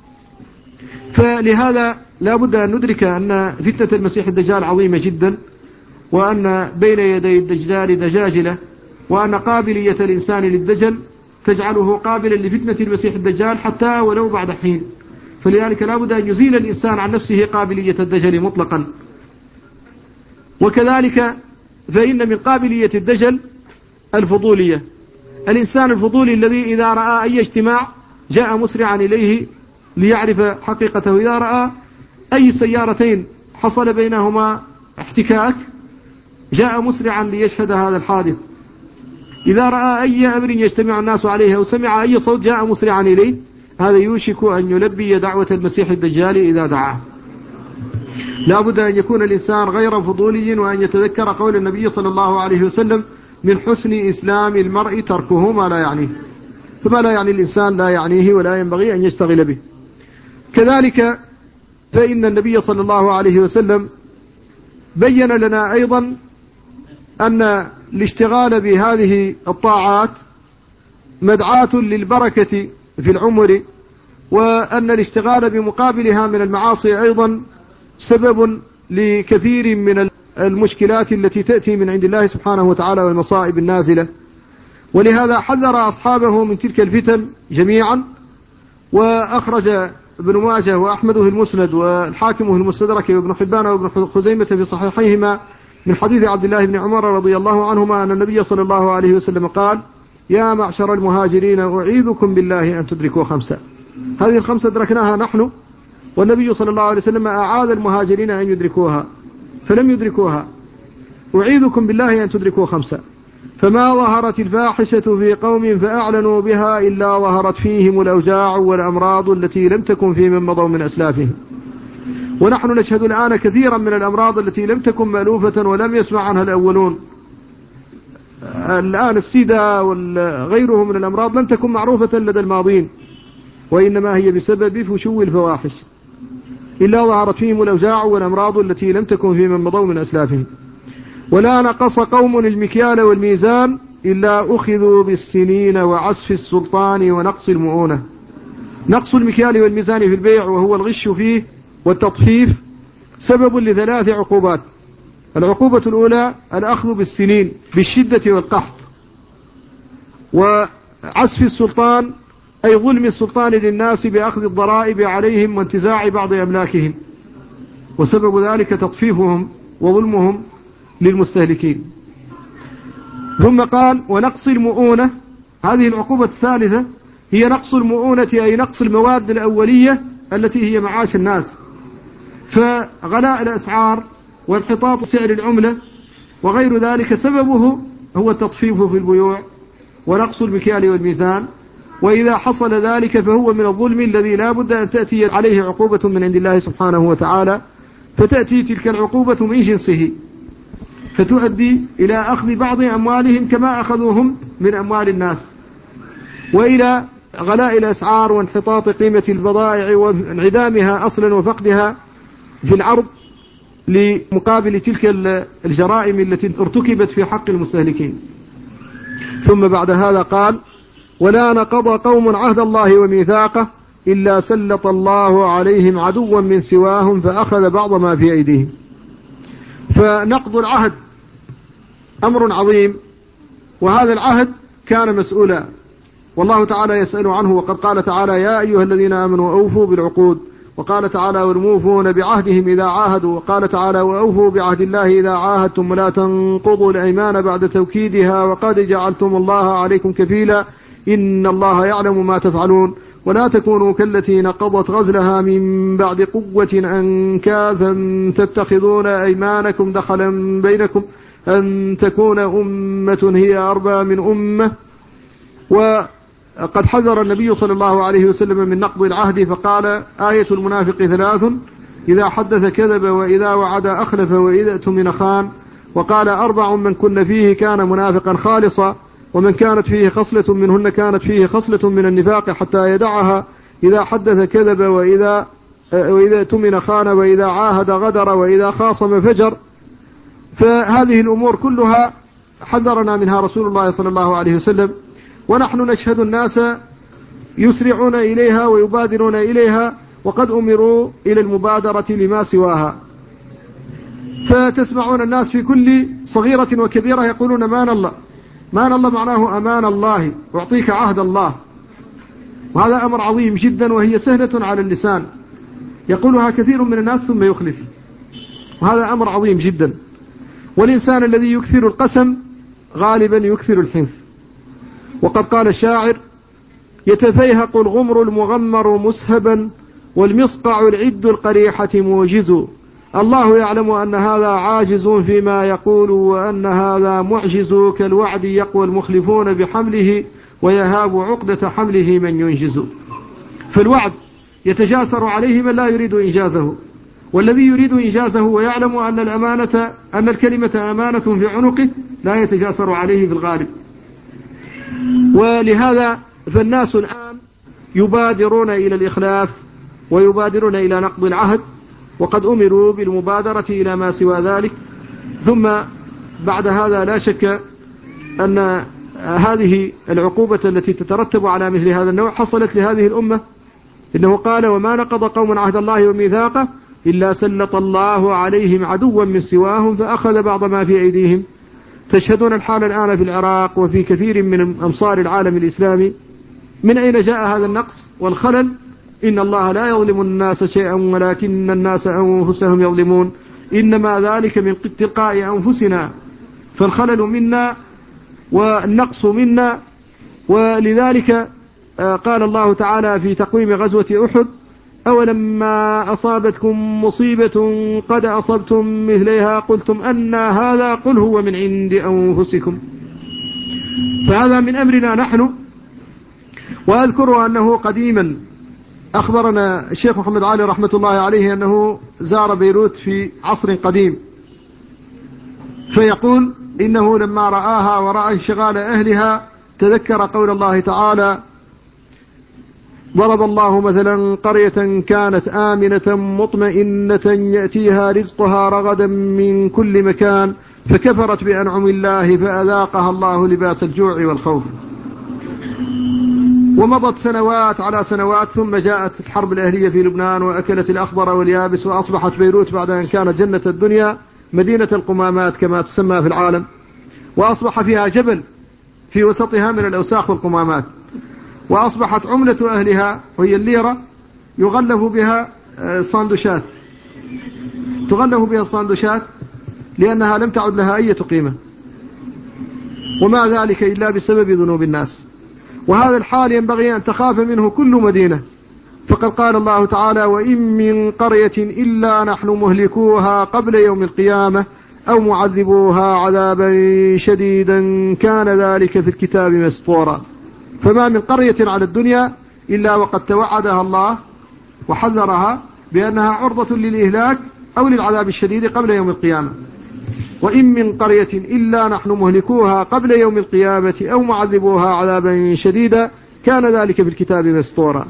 فلهذا لا بد أن ندرك أن فتنة المسيح الدجال عظيمة جدا، وأن بين يدي الدجال دجاجلة، وأن قابلية الإنسان للدجل تجعله قابلا لفتنة المسيح الدجال حتى ولو بعد حين. فلذلك لا بد أن يزيل الإنسان عن نفسه قابلية الدجل مطلقا. وكذلك فإن من قابلية الدجل الفضولية، الإنسان الفضولي الذي إذا رأى أي اجتماع جاء مسرعا إليه ليعرف حقيقته، إذا رأى أي سيارتين حصل بينهما احتكاك جاء مسرعا ليشهد هذا الحادث، إذا رأى أي أمر يجتمع الناس عليه أو سمع أي صوت جاء مسرعا إليه. هذا يوشك أن يلبي دعوة المسيح الدجال إذا دعاه. لا بد أن يكون الإنسان غير فضولي، وأن يتذكر قول النبي صلى الله عليه وسلم: من حسن إسلام المرء تركه ما لا يعنيه. فما لا يعني الإنسان لا يعنيه ولا ينبغي أن يشتغل به. كذلك فإن النبي صلى الله عليه وسلم بين لنا أيضا أن الاشتغال بهذه الطاعات مدعاة للبركة في العمر، وأن الاشتغال بمقابلها من المعاصي أيضا سبب لكثير من المشكلات التي تأتي من عند الله سبحانه وتعالى والمصائب النازلة. ولهذا حذر أصحابه من تلك الفتن جميعا. وأخرج ابن ماجه وأحمد في المسند والحاكم في المستدرك وابن حبان وابن خزيمة في صحيحيهما من حديث عبد الله بن عمر رضي الله عنهما أن النبي صلى الله عليه وسلم قال: يا معشر المهاجرين أعيذكم بالله أن تدركوا خمسة. هذه الخمسة أدركناها نحن، والنبي صلى الله عليه وسلم أعاذ المهاجرين أن يدركوها فلم يدركوها. أعيذكم بالله أن تدركوا خمسة: فما ظهرت الفاحشة في قوم فأعلنوا بها إلا ظهرت فيهم الأوجاع والأمراض التي لم تكن في من مضوا من أسلافهم. ونحن نشهد الآن كثيرا من الأمراض التي لم تكن مألوفة ولم يسمع عنها الأولون. الآن السيدة وغيره من الأمراض لم تكن معروفة لدى الماضين، وإنما هي بسبب فشو الفواحش. إلا ظهرت فيهم الأوجاع والأمراض التي لم تكن في من مضوا من أسلافهم. ولا نقص قوم المكيال والميزان إلا أخذوا بالسنين وعسف السلطان ونقص المؤونة. نقص المكيال والميزان في البيع وهو الغش فيه والتطفيف سبب لثلاث عقوبات. العقوبة الأولى الأخذ بالسنين بالشدة والقحط، وعسف السلطان أي ظلم السلطان للناس بأخذ الضرائب عليهم وانتزاع بعض أملاكهم، وسبب ذلك تطفيفهم وظلمهم للمستهلكين. ثم قال: ونقص المؤونة. هذه العقوبة الثالثة هي نقص المؤونة، أي نقص المواد الأولية التي هي معاش الناس، فغلاء الأسعار وانحطاط سعر العملة وغير ذلك سببه هو التطفيف في البيوع ونقص المكيال والميزان. وإذا حصل ذلك فهو من الظلم الذي لا بد أن تأتي عليه عقوبة من عند الله سبحانه وتعالى، فتأتي تلك العقوبة من جنسه فتؤدي إلى أخذ بعض أموالهم كما أخذوهم من أموال الناس، وإلى غلاء الأسعار وانحطاط قيمة البضائع وانعدامها أصلا وفقدها في العرض لمقابل تلك الجرائم التي ارتكبت في حق المستهلكين. ثم بعد هذا قال: ولا نقض قوم عهد الله وميثاقه إلا سلط الله عليهم عدوا من سواهم فأخذ بعض ما في أيديهم. فنقض العهد أمر عظيم، وهذا العهد كان مسؤولا، والله تعالى يسأل عنه. وقد قال تعالى: يا أيها الذين آمنوا أوفوا بالعقود. وقال تعالى: والموفون بعهدهم إذا عاهدوا. وقال تعالى: وأوفوا بعهد الله إذا عاهدتم ولا تنقضوا الأيمان بعد توكيدها وقد جعلتم الله عليكم كفيلا إن الله يعلم ما تفعلون. ولا تكونوا كالتي نقضت غزلها من بعد قوة أنكاثا تتخذون أيمانكم دخلا بينكم أن تكون أمة هي أربى من أمة. وقد حذر النبي صلى الله عليه وسلم من نقض العهد، فقال: آية المنافق ثلاث: إذا حدث كذب وإذا وعد أخلف وإذا اؤتمن خان. وقال: أربع من كن فيه كان منافقا خالصا: ومن كانت فيه خصلة منهن كانت فيه خصلة من النفاق حتى يدعها، إذا حدث كذب، وإذا وإذا اؤتمن خان، وإذا عاهد غدر، وإذا خاصم فجر. فهذه الأمور كلها حذرنا منها رسول الله صلى الله عليه وسلم، ونحن نشهد الناس يسرعون إليها ويبادرون إليها، وقد أمروا إلى المبادرة لما سواها. فتسمعون الناس في كل صغيرة وكبيرة يقولون مان الله. مان الله معناه أمان الله، أعطيك عهد الله، وهذا أمر عظيم جدا، وهي سهلة على اللسان يقولها كثير من الناس ثم يخلف، وهذا أمر عظيم جدا. والإنسان الذي يكثر القسم غالبا يكثر الحنث. وقد قال الشاعر: يتفيهق الغمر المغمر مسهبا، والمصقع العد القريحة موجز. الله يعلم أن هذا عاجز فيما يقول، وأن هذا معجز، كالوعد يقوى المخلفون بحمله، ويهاب عقدة حمله من ينجز. فالوعد يتجاسر عليه من لا يريد إنجازه، والذي يريد إنجازه ويعلم أن الأمانة أن الكلمة أمانة في عنقه لا يتجاسر عليه في الغالب. ولهذا فالناس الآن يبادرون إلى الإخلاف ويبادرون إلى نقض العهد، وقد أمروا بالمبادرة إلى ما سوى ذلك. ثم بعد هذا لا شك أن هذه العقوبة التي تترتب على مثل هذا النوع حصلت لهذه الأمة. إنه قال: وما نقض قوم عهد الله وميثاقه إلا سلط الله عليهم عدوا من سواهم فأخذ بعض ما في أيديهم. تشهدون الحال الآن في العراق وفي كثير من أمصار العالم الإسلامي. من أين جاء هذا النقص والخلل؟ إن الله لا يظلم الناس شيئا ولكن الناس أنفسهم يظلمون. إنما ذلك من تلقاء أنفسنا، فالخلل منا والنقص منا. ولذلك قال الله تعالى في تقويم غزوة أحد: أولما أصابتكم مصيبة قد أصبتم مثليها قلتم أن هذا قل هو من عند أنفسكم. فهذا من أمرنا نحن. وأذكر أنه قديما أخبرنا الشيخ محمد علي رحمة الله عليه أنه زار بيروت في عصر قديم، فيقول: إنه لما رآها ورأى انشغال أهلها تذكر قول الله تعالى: ضرب الله مثلا قرية كانت آمنة مطمئنة يأتيها رزقها رغدا من كل مكان فكفرت بأنعم الله فأذاقها الله لباس الجوع والخوف. ومضت سنوات على سنوات، ثم جاءت الحرب الأهلية في لبنان وأكلت الأخضر واليابس، وأصبحت بيروت بعد أن كانت جنة الدنيا مدينة القمامات كما تسمى في العالم، وأصبح فيها جبل في وسطها من الأوساخ والقمامات. وأصبحت عملة أهلها وهي الليرة يغلف بها الصندوشات، تغلف بها الصندوشات لأنها لم تعد لها أي قيمة، وما ذلك إلا بسبب ذنوب الناس. وهذا الحال ينبغي أن تخاف منه كل مدينة، فقد قال الله تعالى: وإن من قرية إلا نحن مهلكوها قبل يوم القيامة أو معذبوها عذابا شديدا كان ذلك في الكتاب مسطورا. فما من قرية على الدنيا إلا وقد توعدها الله وحذرها بأنها عرضة للإهلاك أو للعذاب الشديد قبل يوم القيامة. وإن من قرية إلا نحن مهلكوها قبل يوم القيامة أو معذبوها عذابا شديدا كان ذلك في الكتاب مسطورا.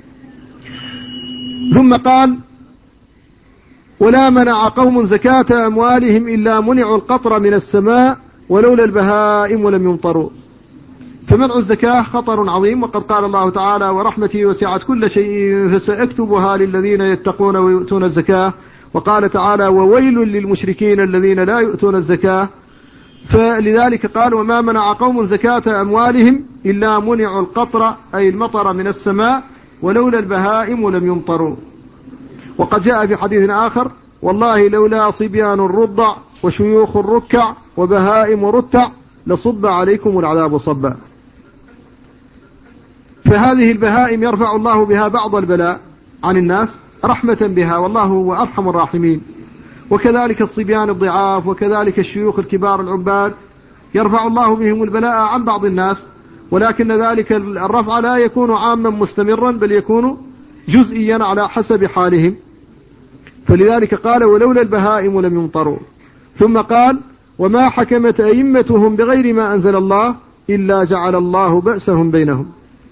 ثم قال: ولا منع قوم زكاة أموالهم إلا منعوا القطر من السماء ولولا البهائم ولم يمطروا. فمنع الزكاة خطر عظيم، وقد قال الله تعالى: ورحمتي وسعت كل شيء فسأكتبها للذين يتقون ويؤتون الزكاة. وقال تعالى: وويل للمشركين الذين لا يؤتون الزكاة. فلذلك قال: وما منع قوم زكاة أموالهم إلا منعوا القطر أي المطر من السماء ولولا البهائم ولم يمطروا. وقد جاء في حديث آخر: والله لولا صبيان الرضع وشيوخ الركع وبهائم رتع لصب عليكم العذاب صبا. فهذه البهائم يرفع الله بها بعض البلاء عن الناس رحمة بها، والله هو أرحم الراحمين. وكذلك الصبيان الضعاف، وكذلك الشيوخ الكبار العباد يرفع الله بهم البلاء عن بعض الناس، ولكن ذلك الرفع لا يكون عاما مستمرا بل يكون جزئيا على حسب حالهم. فلذلك قال: ولولا البهائم لم يمطروا. ثم قال: وما حكمت أئمتهم بغير ما أنزل الله إلا جعل الله بأسهم بينهم.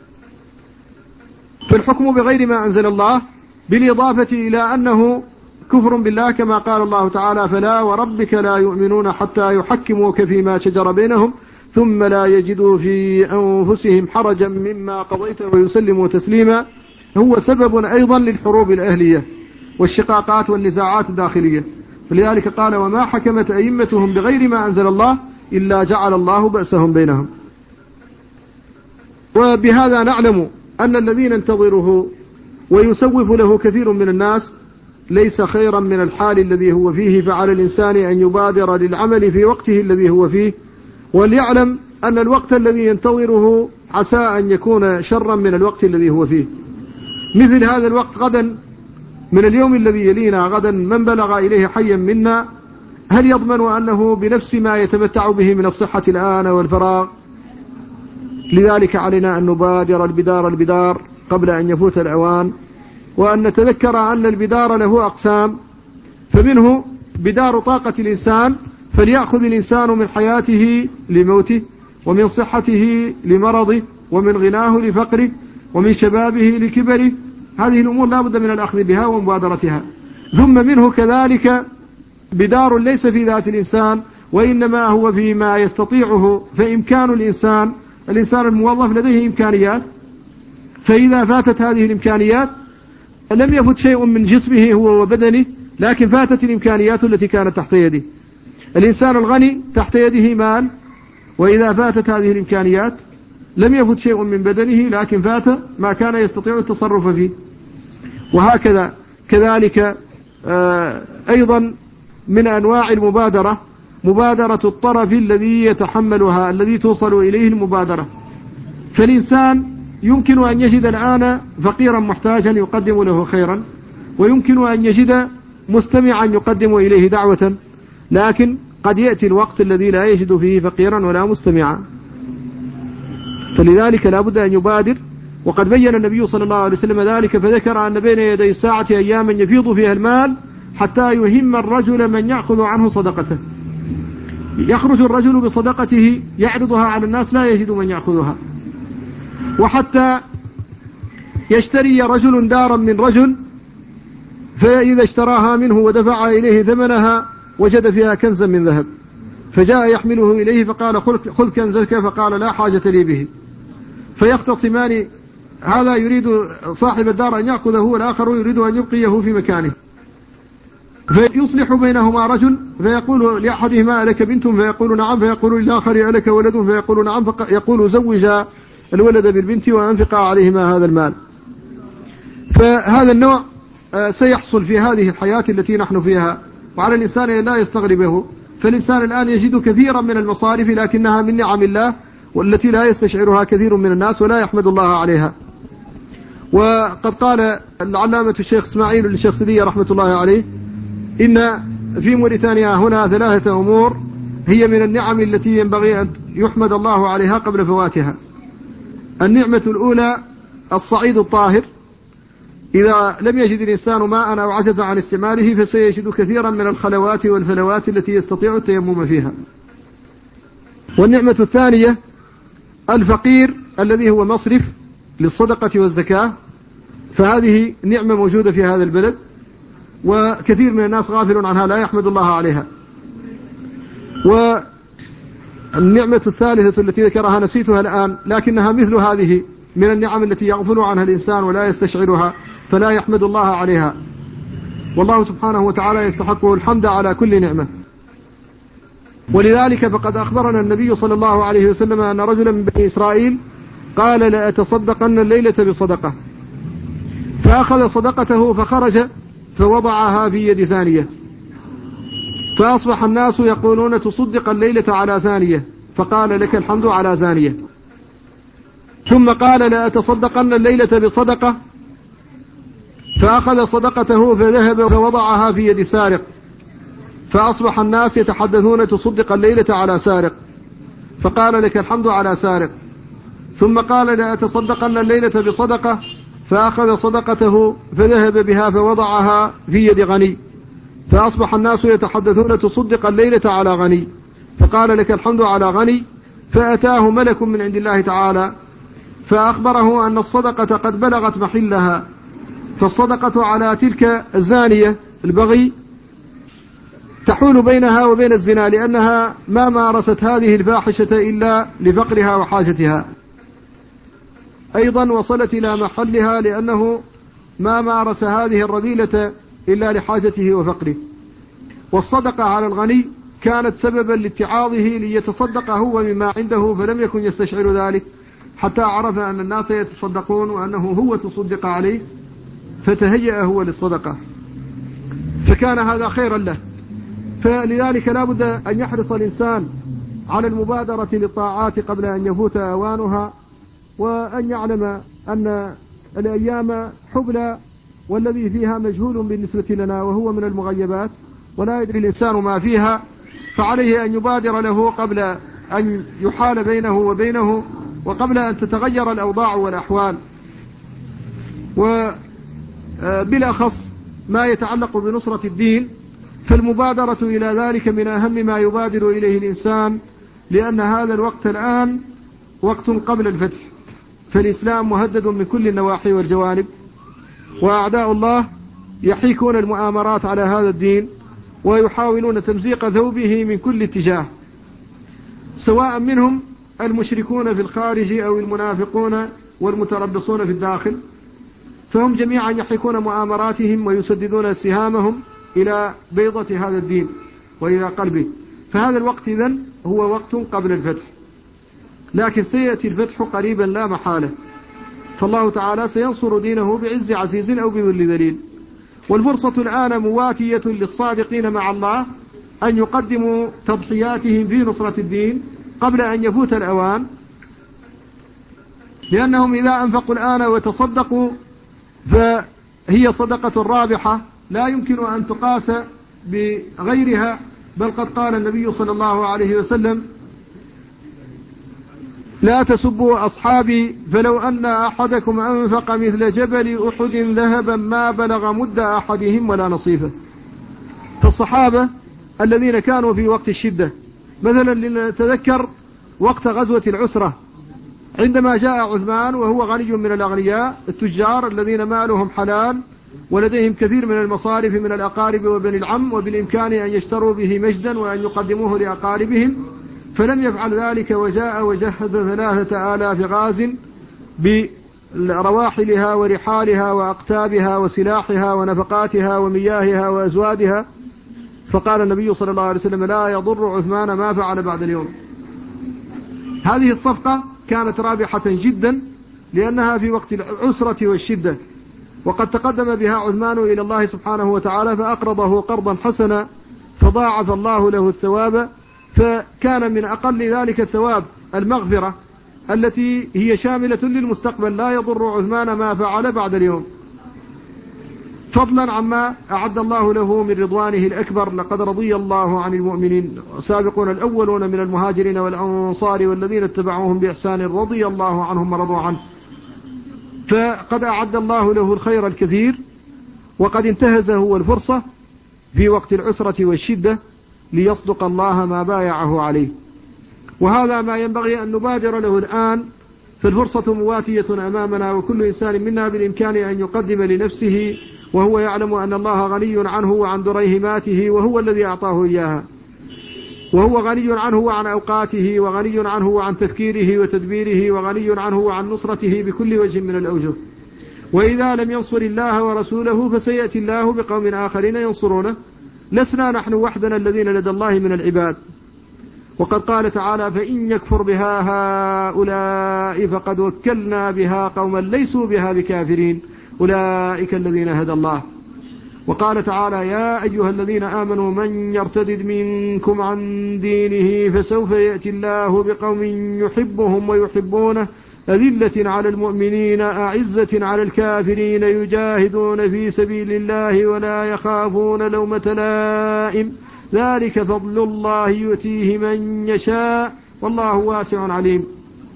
فالحكم بغير ما أنزل الله بالإضافة إلى أنه كفر بالله، كما قال الله تعالى: فلا وربك لا يؤمنون حتى يحكموك فيما شجر بينهم ثم لا يجدوا في أنفسهم حرجا مما قضيت ويسلموا تسليما، هو سبب أيضا للحروب الأهلية والشقاقات والنزاعات الداخلية. فلذلك قال: وما حكمت أئمتهم بغير ما أنزل الله إلا جعل الله بأسهم بينهم. وبهذا نعلم أن الذي ننتظره ويسوف له كثير من الناس ليس خيرا من الحال الذي هو فيه، فعلى الإنسان أن يبادر للعمل في وقته الذي هو فيه، وليعلم أن الوقت الذي ينتظره عسى أن يكون شرا من الوقت الذي هو فيه. مثل هذا الوقت غدا من اليوم الذي يلينا غدا من بلغ إليه حيا منا هل يضمن أنه بنفس ما يتمتع به من الصحة الآن والفراغ؟ لذلك علينا أن نبادر البدار البدار قبل أن يفوت الأوان، وأن نتذكر أن البدار له أقسام، فمنه بدار طاقة الإنسان، فليأخذ الإنسان من حياته لموته، ومن صحته لمرضه، ومن غناه لفقره، ومن شبابه لكبره. هذه الأمور لا بد من الأخذ بها ومبادرتها. ثم منه كذلك بدار ليس في ذات الإنسان، وإنما هو فيما يستطيعه، فإمكان الإنسان الإنسان الموظف لديه إمكانيات، فإذا فاتت هذه الإمكانيات لم يفت شيء من جسمه هو وبدنه، لكن فاتت الإمكانيات التي كانت تحت يده. الإنسان الغني تحت يده مال، وإذا فاتت هذه الإمكانيات لم يفت شيء من بدنه، لكن فات ما كان يستطيع التصرف فيه. وهكذا كذلك أيضا من أنواع المبادرة مبادرة الطرف الذي يتحملها، الذي توصل إليه المبادرة. فالإنسان يمكن أن يجد الآن فقيرا محتاجا يقدم له خيرا، ويمكن أن يجد مستمعا يقدم إليه دعوة، لكن قد يأتي الوقت الذي لا يجد فيه فقيرا ولا مستمعا. فلذلك لا بد أن يبادر. وقد بين النبي صلى الله عليه وسلم ذلك، فذكر أن بين يدي الساعة أياما يفيض فيها المال حتى يهم الرجل من يأخذ عنه صدقته. يخرج الرجل بصدقته يعرضها على الناس لا يجد من يأخذها، وحتى يشتري رجل دارا من رجل، فإذا اشتراها منه ودفع إليه ثمنها وجد فيها كنزا من ذهب، فجاء يحمله إليه فقال: خذ كنزك، فقال: لا حاجة لي به. فيختصمان، هذا يريد صاحب الدار أن يأخذه، والآخر يريد أن يبقيه في مكانه، فيصلح بينهما رجل فيقول لأحدهما: ألك بنت؟ فيقول: نعم. فيقول للآخر: ألك ولد؟ فيقول: نعم. فيقول: زوج الولد بالبنت وأنفق عليهما هذا المال. فهذا النوع سيحصل في هذه الحياة التي نحن فيها، وعلى الإنسان أن لا يستغربه. فالإنسان الآن يجد كثيرا من المصارف، لكنها من نعم الله والتي لا يستشعرها كثير من الناس ولا يحمد الله عليها. وقد قال العلامة الشيخ إسماعيل للشيخ سدية رحمة الله عليه: إن في موريتانيا هنا ثلاثة أمور هي من النعم التي ينبغي أن يحمد الله عليها قبل فواتها. النعمة الأولى الصعيد الطاهر، إذا لم يجد الإنسان ماء أو عجز عن استعماله فسيجد كثيرا من الخلوات والفلوات التي يستطيع التيمم فيها. والنعمة الثانية الفقير الذي هو مصرف للصدقة والزكاة، فهذه نعمة موجودة في هذا البلد، وكثير من الناس غافل عنها لا يحمد الله عليها. والنعمة الثالثة التي ذكرها نسيتها الآن، لكنها مثل هذه من النعم التي يغفل عنها الإنسان ولا يستشعرها فلا يحمد الله عليها، والله سبحانه وتعالى يستحقه الحمد على كل نعمة. ولذلك فقد أخبرنا النبي صلى الله عليه وسلم أن رجلا من بني إسرائيل قال: لأتصدقن الليلة بصدقة، فأخذ صدقته فخرج فوضعها في يد زانية، فأصبح الناس يقولون: تصدق الليلة على زانية، فقال: لك الحمد على زانية. ثم قال: لأتصدقن الليلة بصدقة، فأخذ صدقته فذهب فوضعها في يد سارق، فأصبح الناس يتحدثون: تصدق الليلة على سارق، فقال: لك الحمد على سارق. ثم قال: لأتصدقن الليلة بصدقة، فأخذ صدقته فذهب بها فوضعها في يد غني، فأصبح الناس يتحدثون: تصدق الليلة على غني، فقال: لك الحمد على غني. فأتاه ملك من عند الله تعالى فأخبره أن الصدقة قد بلغت محلها، فالصدقة على تلك الزانية البغي تحول بينها وبين الزنا، لأنها ما مارست هذه الفاحشة إلا لفقرها وحاجتها. أيضا وصلت إلى محلها لأنه ما مارس هذه الرذيلة إلا لحاجته وفقره. والصدقة على الغني كانت سببا لاتعاظه ليتصدق هو مما عنده، فلم يكن يستشعر ذلك حتى عرف أن الناس يتصدقون وأنه هو تصدق عليه، فتهيأ هو للصدقة، فكان هذا خيرا له. فلذلك لا بد أن يحرص الإنسان على المبادرة للطاعات قبل أن يفوت أوانها، وأن يعلم أن الأيام حبلى والذي فيها مجهول بالنسبة لنا وهو من المغيبات، ولا يدري الإنسان ما فيها، فعليه أن يبادر له قبل أن يحال بينه وبينه، وقبل أن تتغير الأوضاع والأحوال. وبالأخص ما يتعلق بنصرة الدين، فالمبادرة إلى ذلك من أهم ما يبادر إليه الإنسان، لأن هذا الوقت الآن وقت قبل الفتح، فالإسلام مهدد من كل النواحي والجوانب، وأعداء الله يحيكون المؤامرات على هذا الدين ويحاولون تمزيق ثوبه من كل اتجاه، سواء منهم المشركون في الخارج أو المنافقون والمتربصون في الداخل، فهم جميعا يحيكون مؤامراتهم ويسددون سهامهم إلى بيضة هذا الدين وإلى قلبه. فهذا الوقت إذن هو وقت قبل الفتح، لكن سيأتي الفتح قريبا لا محالة، فالله تعالى سينصر دينه بعز عزيز أو بذل ذليل. والفرصة الآن مواتية للصادقين مع الله أن يقدموا تضحياتهم في نصرة الدين قبل أن يفوت الأوان، لأنهم إذا أنفقوا الآن وتصدقوا فهي صدقة رابحة لا يمكن أن تقاس بغيرها، بل قد قال النبي صلى الله عليه وسلم: لا تسبوا أصحابي، فلو أن أحدكم أنفق مثل جبل أحد ذهبا ما بلغ مد أحدهم ولا نصيفه. فالصحابة الذين كانوا في وقت الشدة، مثلا لنتذكر وقت غزوة العسرة عندما جاء عثمان وهو غني من الأغنياء التجار الذين مالهم حلال ولديهم كثير من المصارف من الأقارب وبني العم، وبالإمكان أن يشتروا به مجدا وأن يقدموه لأقاربهم، فلم يفعل ذلك، وجاء وجهز ثلاثة آلاف غاز برواحلها ورحالها وأقتابها وسلاحها ونفقاتها ومياهها وأزوادها، فقال النبي صلى الله عليه وسلم: لا يضر عثمان ما فعل بعد اليوم. هذه الصفقة كانت رابحة جدا لأنها في وقت العسرة والشدة، وقد تقدم بها عثمان إلى الله سبحانه وتعالى فأقرضه قرضا حسنا فضاعف الله له الثواب، فكان من أقل ذلك الثواب المغفرة التي هي شاملة للمستقبل، لا يضر عثمان ما فعل بعد اليوم، فضلا عما أعد الله له من رضوانه الأكبر: لقد رضي الله عن المؤمنين سابقون الأولون من المهاجرين والأنصار والذين اتبعوهم بإحسان رضي الله عنهم ورضوا عنه. فقد أعد الله له الخير الكثير، وقد انتهزه هو الفرصة في وقت العسرة والشدة ليصدق الله ما بايعه عليه، وهذا ما ينبغي أن نبادر له الآن، فالفرصة مواتية أمامنا، وكل إنسان منا بالإمكان أن يقدم لنفسه وهو يعلم أن الله غني عنه وعن دريهماته، وهو الذي أعطاه إياها، وهو غني عنه وعن أوقاته، وغني عنه وعن تفكيره وتدبيره، وغني عنه وعن نصرته بكل وجه من الأوجه. وإذا لم ينصر الله ورسوله فسيأتي الله بقوم آخرين ينصرونه، لسنا نحن وحدنا الذين لدى الله من العباد. وقد قال تعالى: فإن يكفر بها هؤلاء فقد وكلنا بها قوما ليسوا بها بكافرين أولئك الذين هدى الله. وقال تعالى: يا أيها الذين آمنوا من يرتد منكم عن دينه فسوف يأتي الله بقوم يحبهم ويحبونه أذلة على المؤمنين أعزة على الكافرين يجاهدون في سبيل الله ولا يخافون لومة لائم ذلك فضل الله يؤتيه من يشاء والله واسع عليم.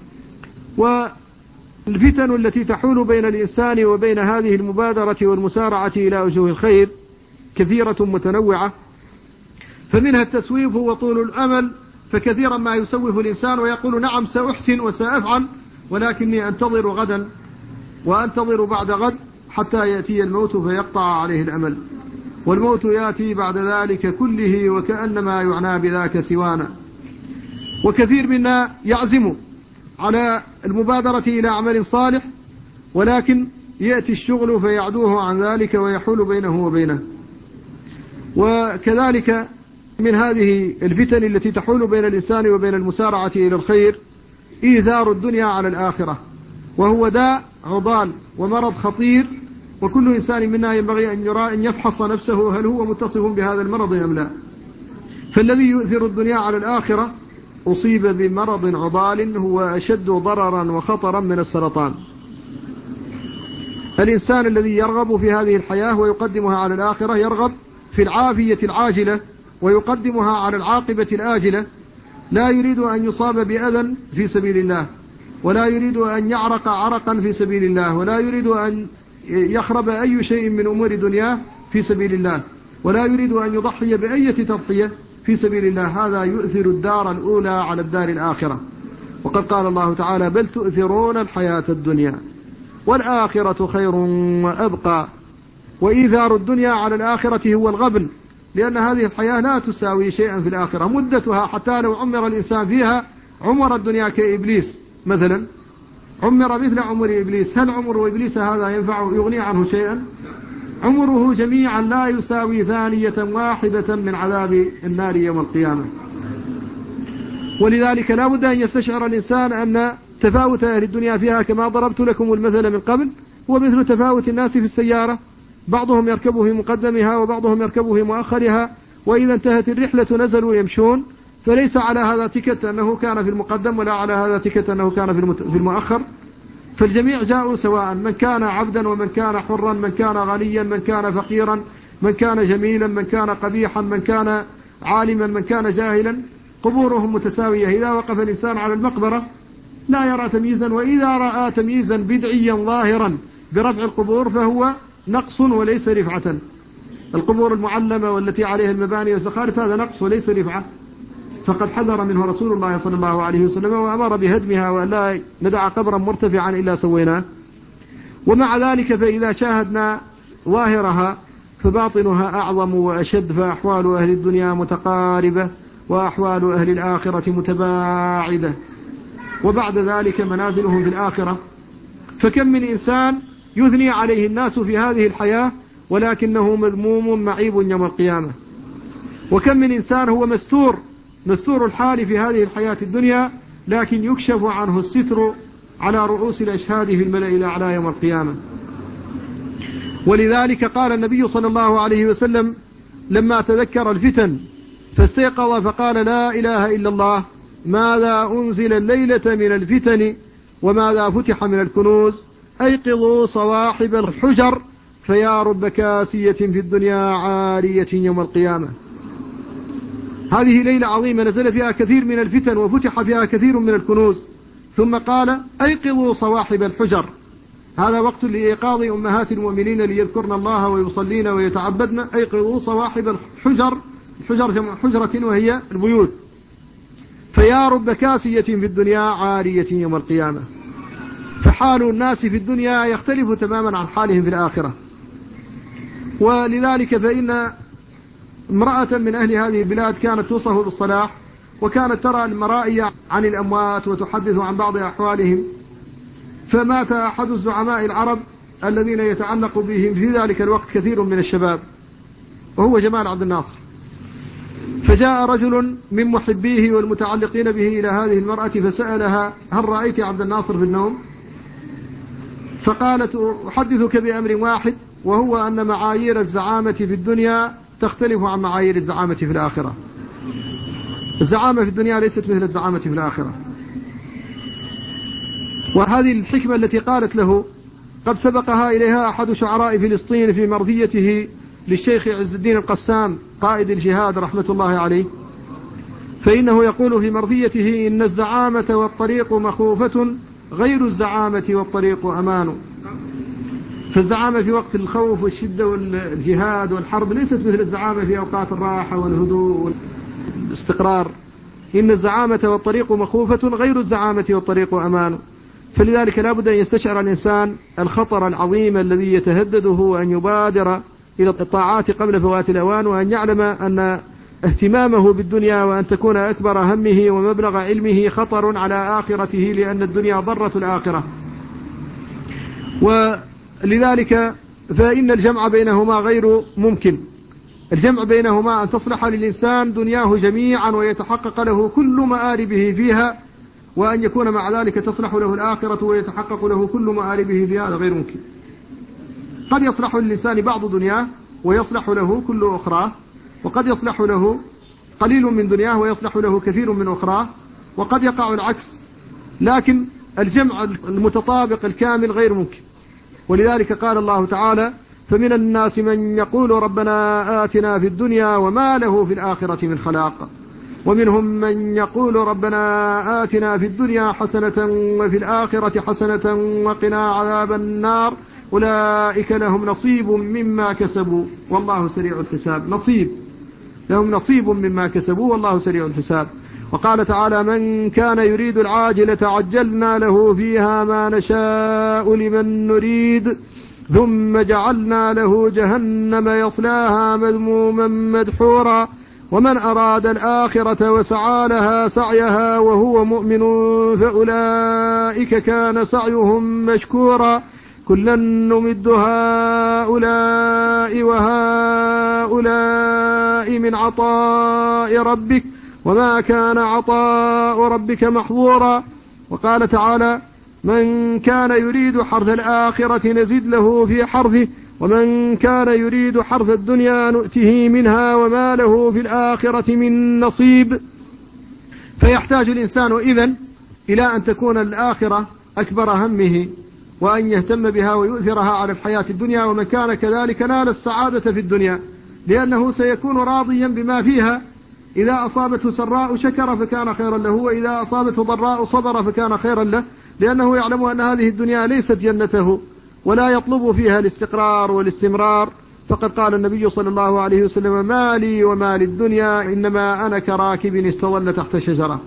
والفتن التي تحول بين الإنسان وبين هذه المبادرة والمسارعة إلى وجوه الخير كثيرة متنوعة، فمنها التسويف وطول الأمل فكثيرا ما يسوف الإنسان ويقول نعم سأحسن وسأفعل، ولكني أنتظر غدا وأنتظر بعد غد حتى يأتي الموت فيقطع عليه الأمل، والموت يأتي بعد ذلك كله وكأنما يعنى بذاك سوانا. وكثير منا يعزم على المبادرة إلى عمل صالح، ولكن يأتي الشغل فيعدوه عن ذلك ويحول بينه وبينه. وكذلك من هذه الفتن التي تحول بين الإنسان وبين المسارعة إلى الخير إيثار الدنيا على الآخرة، وهو داء عضال ومرض خطير، وكل إنسان منا ينبغي أن يرى أن يفحص نفسه هل هو متصف بهذا المرض أم لا. فالذي يؤثر الدنيا على الآخرة أصيب بمرض عضال هو أشد ضررا وخطرا من السرطان. الإنسان الذي يرغب في هذه الحياة ويقدمها على الآخرة يرغب في العافية العاجلة ويقدمها على العاقبة الآجلة، لا يريد أن يصاب بأذى في سبيل الله، ولا يريد أن يعرق عرقا في سبيل الله، ولا يريد أن يخرب أي شيء من أمور دنياه في سبيل الله، ولا يريد أن يضحي بأي تضحية في سبيل الله. هذا يؤثر الدار الأولى على الدار الآخرة. وقد قال الله تعالى بل تؤثرون الحياة الدنيا والآخرة خير وأبقى. وإيثار الدنيا على الآخرة هو الغبن، لأن هذه الحياة لا تساوي شيئا في الآخرة. مدتها حتى لو عمر الإنسان فيها عمر الدنيا كإبليس مثلا، عمر مثل عمر إبليس، هل عمر إبليس هذا ينفع يغني عنه شيئا؟ عمره جميعا لا يساوي ثانية واحدة من عذاب النار يوم القيامة. ولذلك لا بد أن يستشعر الإنسان أن تفاوت أهل الدنيا فيها كما ضربت لكم المثل من قبل هو مثل تفاوت الناس في السيارة، بعضهم يركب في مقدمها وبعضهم يركب في مؤخرها، وإذا انتهت الرحلة نزلوا يمشون، فليس على هذا تكت أنه كان في المقدم ولا على هذا تكت أنه كان في المؤخر، فالجميع جاءوا سواء، من كان عبدا ومن كان حرا، من كان غنيا من كان فقيرا، من كان جميلا من كان قبيحا، من كان عالما من كان جاهلا، قبورهم متساوية. إذا وقف الإنسان على المقبرة لا يرى تمييزا، وإذا رأى تمييزا بدعيا ظاهرا برفع القبور فهو نقص وليس رفعة. القبور المعلمة والتي عليها المباني والزخارف هذا نقص وليس رفعة، فقد حذر منه رسول الله صلى الله عليه وسلم وأمر بهدمها ولا ندع قبرا مرتفعا إلا سويناه. ومع ذلك فإذا شاهدنا ظاهرها فباطنها أعظم وأشد، فأحوال أهل الدنيا متقاربة وأحوال أهل الآخرة متباعدة، وبعد ذلك منازلهم في الآخرة. فكم من إنسان يثني عليه الناس في هذه الحياة ولكنه مذموم معيب يوم القيامة، وكم من إنسان هو مستور مستور الحال في هذه الحياة الدنيا لكن يكشف عنه الستر على رؤوس الأشهاد في الملأ الأعلى يوم القيامة. ولذلك قال النبي صلى الله عليه وسلم لما تذكر الفتن فاستيقظ فقال لا إله إلا الله، ماذا أنزل الليلة من الفتن وماذا فتح من الكنوز، أيقظوا صواحب الحجر فيا رب كاسية في الدنيا عارية يوم القيامة. هذه ليلة عظيمة نزل فيها كثير من الفتن وفتح فيها كثير من الكنوز، ثم قال أيقظوا صواحب الحجر. هذا وقت لإيقاظ أمهات المؤمنين ليذكرن الله ويصلين ويتعبدن. أيقظوا صواحب الحجر، الحجر جمع حجرة وهي البيوت، فيا رب كاسية في الدنيا عارية يوم القيامة. فحال الناس في الدنيا يختلف تماما عن حالهم في الآخرة. ولذلك فإن امرأة من أهل هذه البلاد كانت توصف بالصلاح، وكانت ترى المرائي عن الأموات وتحدث عن بعض أحوالهم، فمات أحد الزعماء العرب الذين يتعلق بهم في ذلك الوقت كثير من الشباب، وهو جمال عبد الناصر. فجاء رجل من محبيه والمتعلقين به إلى هذه المرأة فسألها هل رأيت عبد الناصر في النوم؟ فقالت أحدثك بأمر واحد، وهو أن معايير الزعامة في الدنيا تختلف عن معايير الزعامة في الآخرة. الزعامة في الدنيا ليست مثل الزعامة في الآخرة. وهذه الحكمة التي قالت له قد سبقها إليها أحد شعراء فلسطين في مرثيته للشيخ عز الدين القسام قائد الجهاد رحمة الله عليه، فإنه يقول في مرثيته إن الزعامة والطريق مخوفة غير الزعامة والطريق أمان. فالزعامة في وقت الخوف والشدة والجهاد والحرب ليست مثل الزعامة في أوقات الراحة والهدوء والاستقرار. إن الزعامة والطريق مخوفة غير الزعامة والطريق أمان. فلذلك لا بد أن يستشعر الإنسان الخطر العظيم الذي يتهدده، وأن يبادر إلى الطاعات قبل فوات الأوان، وأن يعلم أن اهتمامه بالدنيا وأن تكون أكبر همه ومبلغ علمه خطر على آخرته، لأن الدنيا ضرة الآخرة. ولذلك فإن الجمع بينهما غير ممكن. الجمع بينهما أن تصلح للإنسان دنياه جميعا ويتحقق له كل مآربه فيها، وأن يكون مع ذلك تصلح له الآخرة ويتحقق له كل مآربه فيها، هذا غير ممكن. قد يصلح للإنسان بعض دنياه ويصلح له كل أخراه، وقد يصلح له قليل من دنياه ويصلح له كثير من أخراه، وقد يقع العكس. لكن الجمع المتطابق الكامل غير ممكن. ولذلك قال الله تعالى: فمن الناس من يقول ربنا آتنا في الدنيا وما له في الآخرة من خلاق، ومنهم من يقول ربنا آتنا في الدنيا حسنة وفي الآخرة حسنة وقنا عذاب النار أولئك لهم نصيب مما كسبوا والله سريع الحساب. نصيب لهم نصيب مما كسبوا والله سريع الحساب. وقال تعالى: من كان يريد العاجلة عجلنا له فيها ما نشاء لمن نريد ثم جعلنا له جهنم يصلاها مذموما مدحورا ومن أراد الآخرة وسعى لها سعيها وهو مؤمن فأولئك كان سعيهم مشكورا كلا نمد هؤلاء وهؤلاء من عطاء ربك وما كان عطاء ربك محظورا. وقال تعالى: من كان يريد حرث الآخرة نزد له في حرثه ومن كان يريد حرث الدنيا نؤته منها وما له في الآخرة من نصيب. فيحتاج الإنسان إذن إلى أن تكون الآخرة أكبر همه، وأن يهتم بها ويؤثرها على الحياة الدنيا. ومن كان كذلك نال السعادة في الدنيا، لأنه سيكون راضيا بما فيها. إذا أصابته سراء شكر فكان خيرا له، وإذا أصابته ضراء صبر فكان خيرا له، لأنه يعلم أن هذه الدنيا ليست جنته ولا يطلب فيها الاستقرار والاستمرار. فقد قال النبي صلى الله عليه وسلم: ما لي وما للدنيا إنما أنا كراكب استظل تحت شجرة.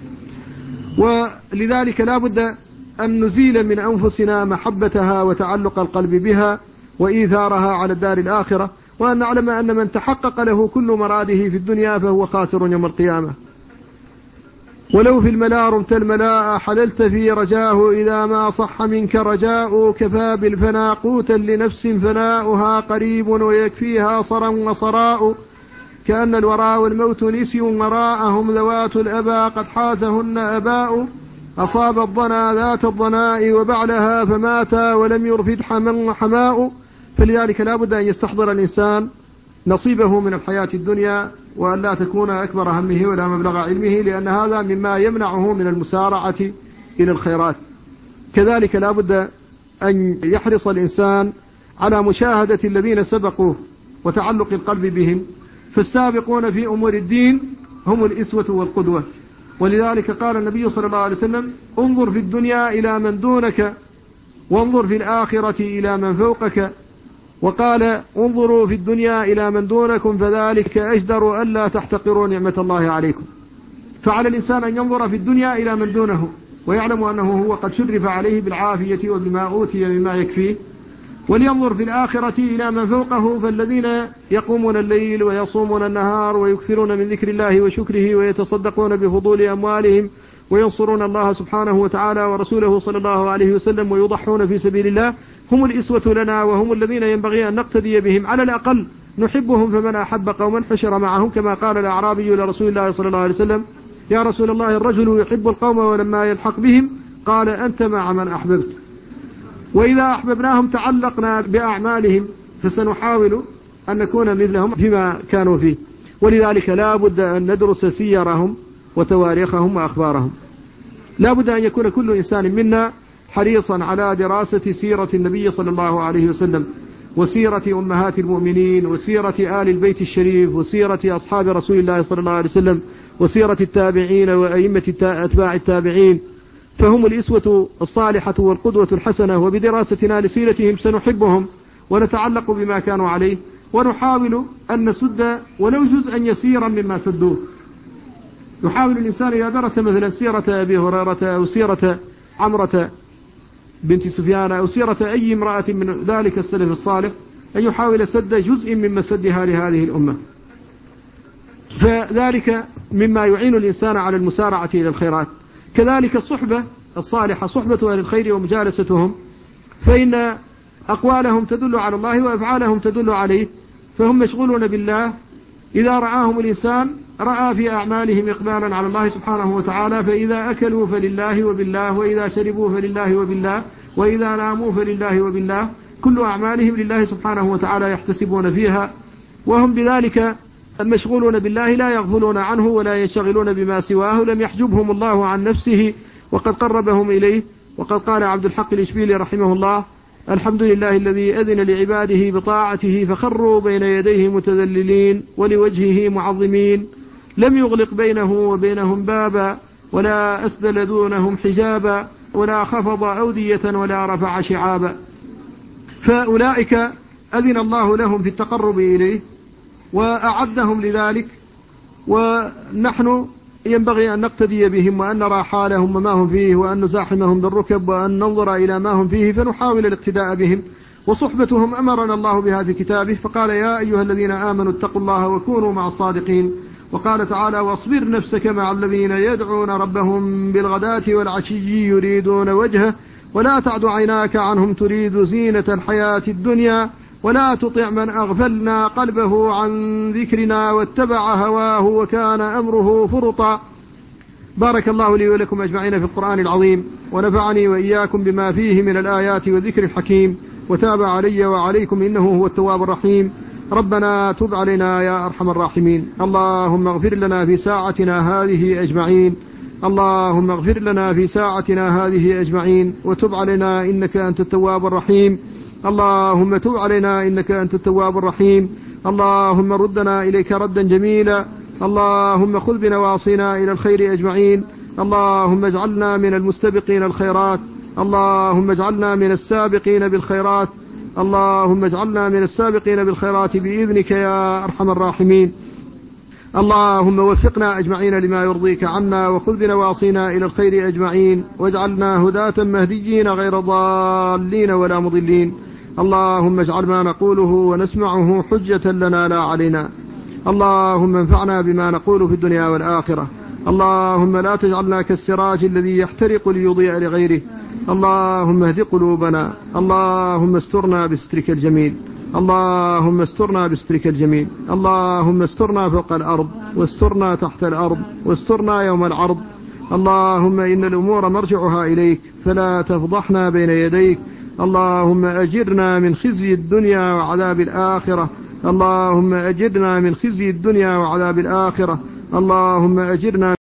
ولذلك لا بد أن نزيل من أنفسنا محبتها وتعلق القلب بها وإيثارها على الدار الآخرة، وأن نعلم أن من تحقق له كل مراده في الدنيا فهو خاسر يوم القيامة. ولو في الملا رمت الملاء حللت في رجاه إذا ما صح منك رجاء كفى بالفنا قوتا لنفس فناؤها قريب ويكفيها صرا وصراء كأن الورى والموت نسي وراءهم ذوات الأبا قد حازهن أباء أصاب الضنا ذات الضناء وبعلها فماتا ولم يرفد حما حماء. فلذلك لا بد أن يستحضر الإنسان نصيبه من الحياة الدنيا، وأن لا تكون أكبر همه ولا مبلغ علمه، لأن هذا مما يمنعه من المسارعة إلى الخيرات. كذلك لا بد أن يحرص الإنسان على مشاهدة الذين سبقوه وتعلق القلب بهم، فالسابقون في أمور الدين هم الإسوة والقدوة. ولذلك قال النبي صلى الله عليه وسلم: انظر في الدنيا إلى من دونك وانظر في الآخرة إلى من فوقك. وقال: انظروا في الدنيا إلى من دونكم فذلك أجدر ألا تحتقروا نعمة الله عليكم. فعلى الإنسان أن ينظر في الدنيا إلى من دونه ويعلم أنه هو قد شرف عليه بالعافية وبما أوتي مما يكفيه، ولينظر في الآخرة إلى من فوقه، فالذين يقومون الليل ويصومون النهار ويكثرون من ذكر الله وشكره ويتصدقون بفضول أموالهم وينصرون الله سبحانه وتعالى ورسوله صلى الله عليه وسلم ويضحون في سبيل الله هم الإسوة لنا، وهم الذين ينبغي أن نقتدي بهم، على الأقل نحبهم. فمن أحب قوما حشر معهم، كما قال الأعرابي لرسول الله صلى الله عليه وسلم: يا رسول الله الرجل يحب القوم ولما يلحق بهم قال: أنت مع من أحببت. وإذا أحببناهم تعلقنا بأعمالهم، فسنحاول أن نكون مثلهم فيما كانوا فيه. ولذلك لا بد أن ندرس سيرهم وتواريخهم وأخبارهم. لا بد أن يكون كل إنسان منا حريصا على دراسة سيرة النبي صلى الله عليه وسلم، وسيرة أمهات المؤمنين، وسيرة آل البيت الشريف، وسيرة أصحاب رسول الله صلى الله عليه وسلم، وسيرة التابعين وأئمة أتباع التابعين، فهم الإسوة الصالحة والقدوة الحسنة. وبدراستنا لسيرتهم سنحبهم ونتعلق بما كانوا عليه، ونحاول أن نسد ولو جزءا يسيرا مما سدوه. يحاول الإنسان إذا درس مثلا سيرة أبي هريرة أو سيرة عمرة بنت سفيان أو سيرة أي امرأة من ذلك السلف الصالح أن يحاول سد جزء من مسدها لهذه الأمة، فذلك مما يعين الإنسان على المسارعة إلى الخيرات. كذلك الصحبة الصالحة، صحبة أهل الخير ومجالستهم، فإن أقوالهم تدل على الله وأفعالهم تدل عليه، فهم مشغولون بالله. إذا رآهم الإنسان رأى في أعمالهم إقبالا على الله سبحانه وتعالى، فإذا أكلوا فلله وبالله، وإذا شربوا فلله وبالله، وإذا ناموا فلله وبالله، كل أعمالهم لله سبحانه وتعالى يحتسبون فيها، وهم بذلك المشغولون بالله لا يغفلون عنه ولا ينشغلون بما سواه، لم يحجبهم الله عن نفسه وقد قربهم إليه. وقد قال عبد الحق الإشبيلي رحمه الله: الحمد لله الذي أذن لعباده بطاعته فخروا بين يديه متذللين ولوجهه معظمين، لم يغلق بينه وبينهم بابا ولا أسدل دونهم حجابا ولا خفض أودية ولا رفع شعابا. فأولئك أذن الله لهم في التقرب إليه وأعدهم لذلك، ونحن ينبغي أن نقتدي بهم وأن نرى حالهم وما هم فيه، وأن نزاحمهم بالركب وأن ننظر إلى ما هم فيه فنحاول الاقتداء بهم. وصحبتهم أمرنا الله بها في كتابه، فقال: يا أيها الذين آمنوا اتقوا الله وكونوا مع الصادقين. وقال تعالى: واصبر نفسك مع الذين يدعون ربهم بالغداة والعشي يريدون وجهه ولا تعد عيناك عنهم تريد زينة الحياة الدنيا ولا تطع من أغفلنا قلبه عن ذكرنا واتبع هواه وكان أمره فرطا. بارك الله لي ولكم أجمعين في القرآن العظيم، ونفعني وإياكم بما فيه من الآيات والذكر الحكيم، وتاب علي وعليكم إنه هو التواب الرحيم. ربنا تب علينا يا أرحم الراحمين. اللهم اغفر لنا في ساعتنا هذه أجمعين، اللهم اغفر لنا في ساعتنا هذه أجمعين، وتب علينا إنك أنت التواب الرحيم. اللهم تب علينا إنك أنت التواب الرحيم. اللهم ردنا إليك ردا جميلا. اللهم خذ بنواصينا إلى الخير أجمعين. اللهم اجعلنا من المستبقين الخيرات. اللهم اجعلنا من السابقين بالخيرات. اللهم اجعلنا من السابقين بالخيرات بإذنك يا أرحم الراحمين. اللهم وفقنا أجمعين لما يرضيك عنا، وخذ بنواصينا إلى الخير أجمعين، واجعلنا هداة مهديين غير ضالين ولا مضلين. اللهم اجعل ما نقوله ونسمعه حجة لنا لا علينا. اللهم انفعنا بما نقول في الدنيا والآخرة. اللهم لا تجعلنا كالسراج الذي يحترق ليضيء لغيره. اللهم اهد قلوبنا. اللهم استرنا بسترك الجميل. اللهم استرنا بسترك الجميل. اللهم استرنا فوق الأرض، واسترنا تحت الأرض، واسترنا يوم العرض. اللهم إن الأمور مرجعها إليك، فلا تفضحنا بين يديك. اللهم أجرنا من خزي الدنيا وعذاب الآخرة. اللهم أجرنا من خزي الدنيا وعذاب الآخرة. اللهم أجرنا